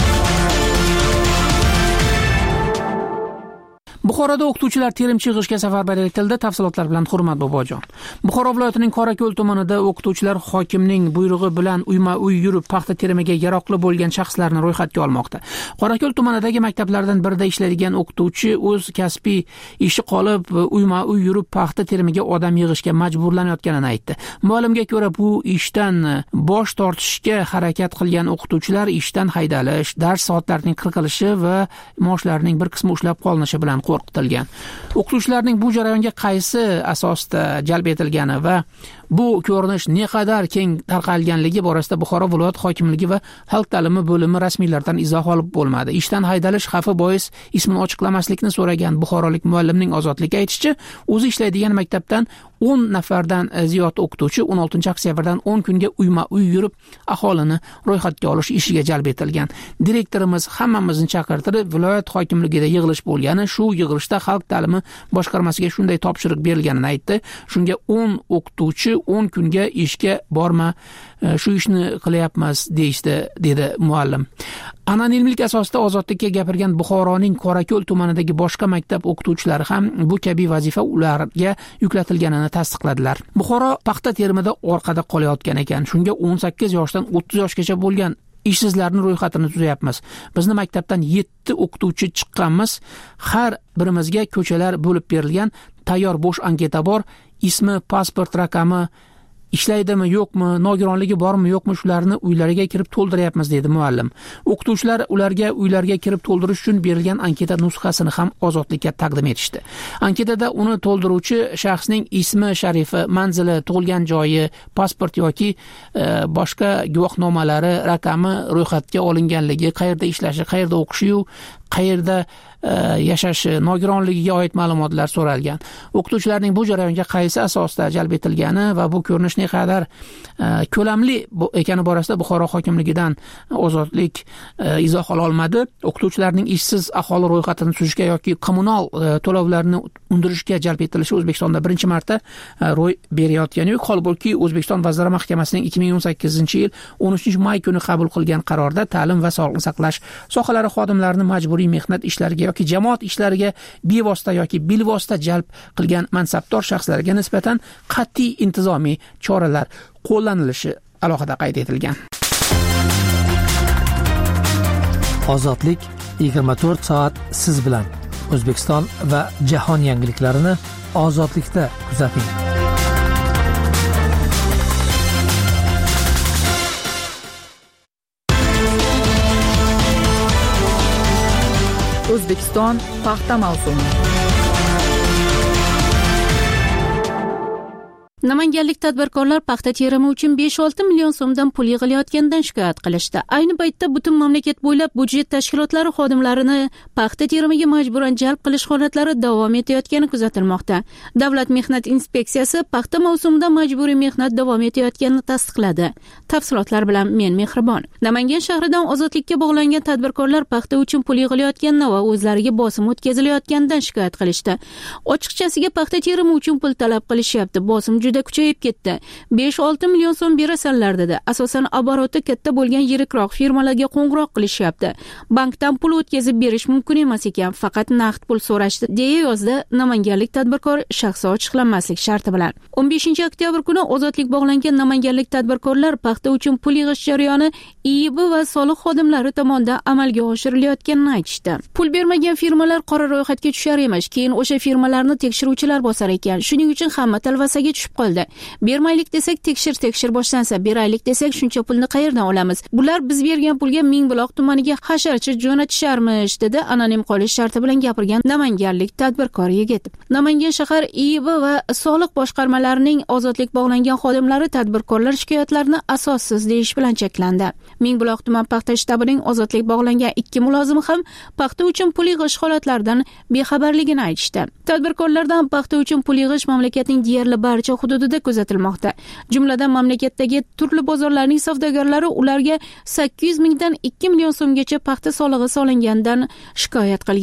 Buxoroda o'qituvchilar terimchi yig'ishga safarbar etildi. Tafsilotlar bilan Hurmat Bobojon. Buxoro viloyatining Qorako'l tumanida o'qituvchilar hokimning buyrug'i bilan uyma-uy yurib paxta terimiga yaroqli bo'lgan shaxslarni ro'yxatga olmoqda. Qorako'l tumanidagi maktablardan birida ishlaydigan o'qituvchi o'z kasbiy ishi qolib uyma-uy yurib paxta terimiga odam yig'ishga majburlanayotganini aytdi. Ma'lumga ko'ra, bu ishdan bosh tortishga harakat qilgan o'qituvchilar ishdan haydalish, dars soatlarining qirqilishi va maoshlarining bir qismi ushlab qolinishi bilan qo'rqitilgan. O'qituvchilarning bu jarayonga qaysi asosda jalb etilgani va bu ko'rinish naqadar keng tarqalganligi borasida Buxoro viloyat hokimligi va xalq ta'limi bo'limi rasmiylardan izoh olib bo'lmadi. Ishdan haydalish xavfi bois ismini ochiqlamaslikni so'ragan buxorolik muallimning Ozodlikka aytishicha, o'zi ishlaydigan maktabdan o'n nafardan ziyod o'qituvchi o'n oltinchi oktyabrdan o'n kunga uyma-uy yurib aholini ro'yxatga olish ishiga jalb etilgan. Direktorimiz hammamizni chaqirtirib, viloyat hokimligida yig'ilish bo'lgani, shu yig'ilishda xalq ta'limi boshqarmasiga shunday topshiriq berilganini aytdi. Shunga o'n o'qituvchi o'n kunga ishga borma, shu ishni qilyapmiz deyishdi, dedi muallim. Anonimlik asosida Ozodlikka gapirgan Buxoroning Qorako'l tumanidagi boshqa maktab o'qituvchilari ham bu kabi vazifa ularga yuklatilganini tasdiqladilar. Buxoro paxta terimida orqada qolayotgan ekan. Shunga o'n sakkiz yoshdan o'ttiz yoshgacha bo'lgan ishsizlarning ro'yxatini tuzayapmiz. Bizni maktabdan yetti o'qituvchi chiqqanmiz. Har birimizga ko'chalar bo'lib berilgan, tayyor bo'sh anketa bor. Ismi, pasport raqami, ishlaydimi yo'qmi, nogironligi bormi yo'qmi, shularni uylariga kirib to'ldiryapmiz, dedi muallim. O'qituvchilar ularga uylarga kirib to'ldirish uchun berilgan anketa nusxasini ham Ozodlikka taqdim etishdi. Anketada uni to'ldiruvchi shaxsning ismi, sharifi, manzili, tug'ilgan joyi, pasport yoki e, boshqa guvohnomalari, raqami, ro'yxatga olinganligi, qayerda ishlashi, qayerda o'qishi, qayerda e, yashashi, nogironligiga oid ma'lumotlar so'ralgan. O'qituvchilarning bu jarayonga qaysi asosda jalb etilgani va bu ko'rinish qadar e, ko'lamli ekani borasida Buxoro hokimligidan Ozodlik e, izoh ola olmadi. O'qituvchilarning ishsiz aholi ro'yxatini tuzishga yoki kommunal e, to'lovlarni undirishga jalb etilishi O'zbekistonda birinchi marta e, ro'y berayotgani yo'q. Holbuki O'zbekiston Vazirlar Mahkamasining ikki ming o'n sakkizinchi yil o'n uchinchi may kuni qabul qilgan qarorda ta'lim va sog'liqni saqlash sohalari xodimlarini majburiy mehnat ishlariga yoki jamoat ishlariga bevosita yoki bilvosita jalb qilgan mansabdor shaxslarga nisbatan qat'iy intizomiy choralar qo'llanilishi alohida qayd etilgan. Ozodlik yigirma to'rt soat siz bilan. O'zbekiston va jahon yangiliklarini Ozodlikda kuzating. O'zbekiston paxta mavsumi. Namanganlik tadbirkorlar paxta terimi uchun besh olti million so'mdan pul yig'ilayotganidan shikoyat qilishdi. Ayni paytda butun mamlakat bo'ylab budjet tashkilotlari xodimlarini paxta terimiga majburan jalb qilish holatlari davom etayotgani kuzatilmoqda. Davlat mehnat inspeksiyasi paxta mavsumida majburiy mehnat davom etayotganini tasdiqladi. Tafsilotlar bilan men Mehribon. Namangan shahridan Ozodlikka bog'langan tadbirkorlar paxta uchun pul yig'ilayotganini va o'zlariga bosim o'tkazilayotganidan shikoyat qilishdi. Ochiqchasiga paxta terimi uchun pul talab qilishyapti. Bosim juda kuchayib ketdi. besh olti million so'm berasanlar dedi. Asosan oboroti katta bo'lgan yirikroq firmalarga qo'ng'iroq qilishyapti. Bankdan pul o'tkazib berish mumkin emas ekan, faqat naqd pul so'rashdi, deya yozdi namanganlik tadbirkor shaxsi ochiqlanmaslik sharti bilan. o'n beshinchi oktyabr kuni Ozodlik bog'langan namanganlik tadbirkorlar paxta uchun pul yig'ish jarayoni I I B va soliq xodimlari tomonidan amalga oshirilayotganini aytishdi. Pul bermagan firmalar qora ro'yxatga tushar emish, keyin o'sha firmalarni tekshiruvchilar bosar ekan. Shuning uchun hamma talvasaga tushib qoldi. Bermaylik desak tekshir tekshir boshlansa, beraylik desak shuncha pulni qayerdan olamiz? Bular biz bergan pulga Mingbuloq tumaniga hasharchi jo'natisharmish, dedi anonim qolish sharti bilan gapirgan namanganlik tadbirkor yigit. Namangan shahar I I B va soliq boshqarmalarining Ozodlik bog'langan xodimlari tadbirkorlar shikoyatlarini asossiz deyish bilan cheklandi. Mingbuloq tuman paxta shtabining Ozodlik bog'langan ikki mulozimi ham paxta uchun pul yig'ish holatlaridan bexabarligini aytishdi. Tadbirkorlardan paxta uchun pul yig'ish mamlakatning deyarli barcha hududida kuzatilmoqda. Jumladan mamlakatdagi turli bozorlarning savdogarlari ularga sakkiz yuz mingdan ikki million so'mgacha paxta solig'i solinganidan shikoyat qilgan.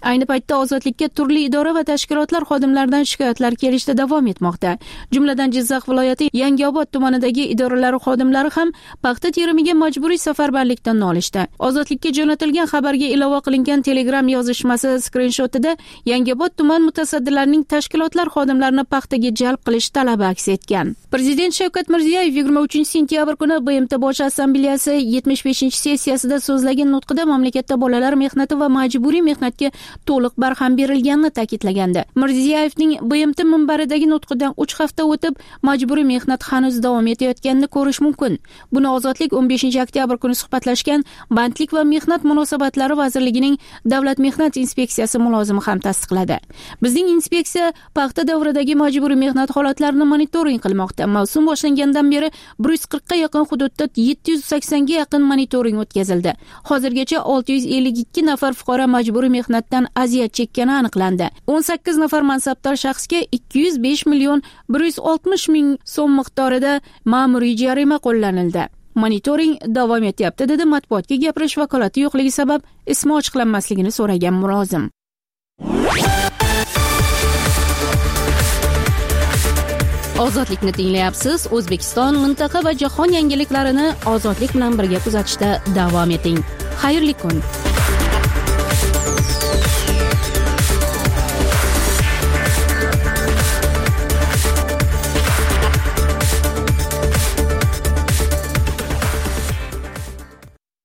Ayni paytda ozodlikka turli idora va tashkilotlar xodimlaridan shikoyatlar kelishda davom etmoqda. Jumladan Jizzax viloyati Yangiobod tumanidagi idoralar xodimlari ham paxta terimiga majburiy safarbarlikdan nolishdi. Ozodlikka jo'natilgan xabarga ilova qilingan Telegram yozishmasi skrinshotida Yangiobod tuman mutasaddilarining tashkilotlar xodimlarini paxtaga jalb qilish talabi aks etgan. Prezident Shavkat Mirziyoyev yigirma uchinchi sentyabr kuni B M T Bosh assambleyasi yetmish beshinchi sessiyasida so'zlagan nutqida mamlakatda bolalar mehnati va majburiy mehnatga to'liq barham berilganini ta'kidlagandi. Mirziyoyevning B M T minbaridagi nutqidan uch hafta o'tib majburiy mehnat hanuz davom etayotganini ko'rish mumkin. Buni Ozodlik o'n beshinchi oktyabr kuni suhbatlashgan Bandlik va mehnat munosabatlari vazirligining Davlat mehnat inspeksiyasi mulozimi ham tasdiqladi. Bizning inspeksiya paxta davridagi majburiy mehnat holatlarini monitoring qilmoqda. Mavsum boshlangandan beri bir yuz qirqqa yaqin hududda yetti yuz saksonga yaqin monitoring o'tkazildi. Hozirgacha olti yuz ellik ikki nafar fuqaro majburiy mehnatdan aziyat chekkani aniqlandi. o'n sakkiz nafar mansabdor shaxsga ikki yuz besh million bir yuz oltmish ming so'm miqdorida ma'muriy jarima qo'llanildi. Monitoring davom etyapti, dedi matbuotga gapirish vakolati yo'qligi sabab ismi ochiqlanmasligini so'ragan mulozim. Ozodlikni tinglayapsiz. O'zbekiston, mintaqa va jahon yangiliklarini ozodlik bilan birga kuzatishda davom eting. Xayrli kun.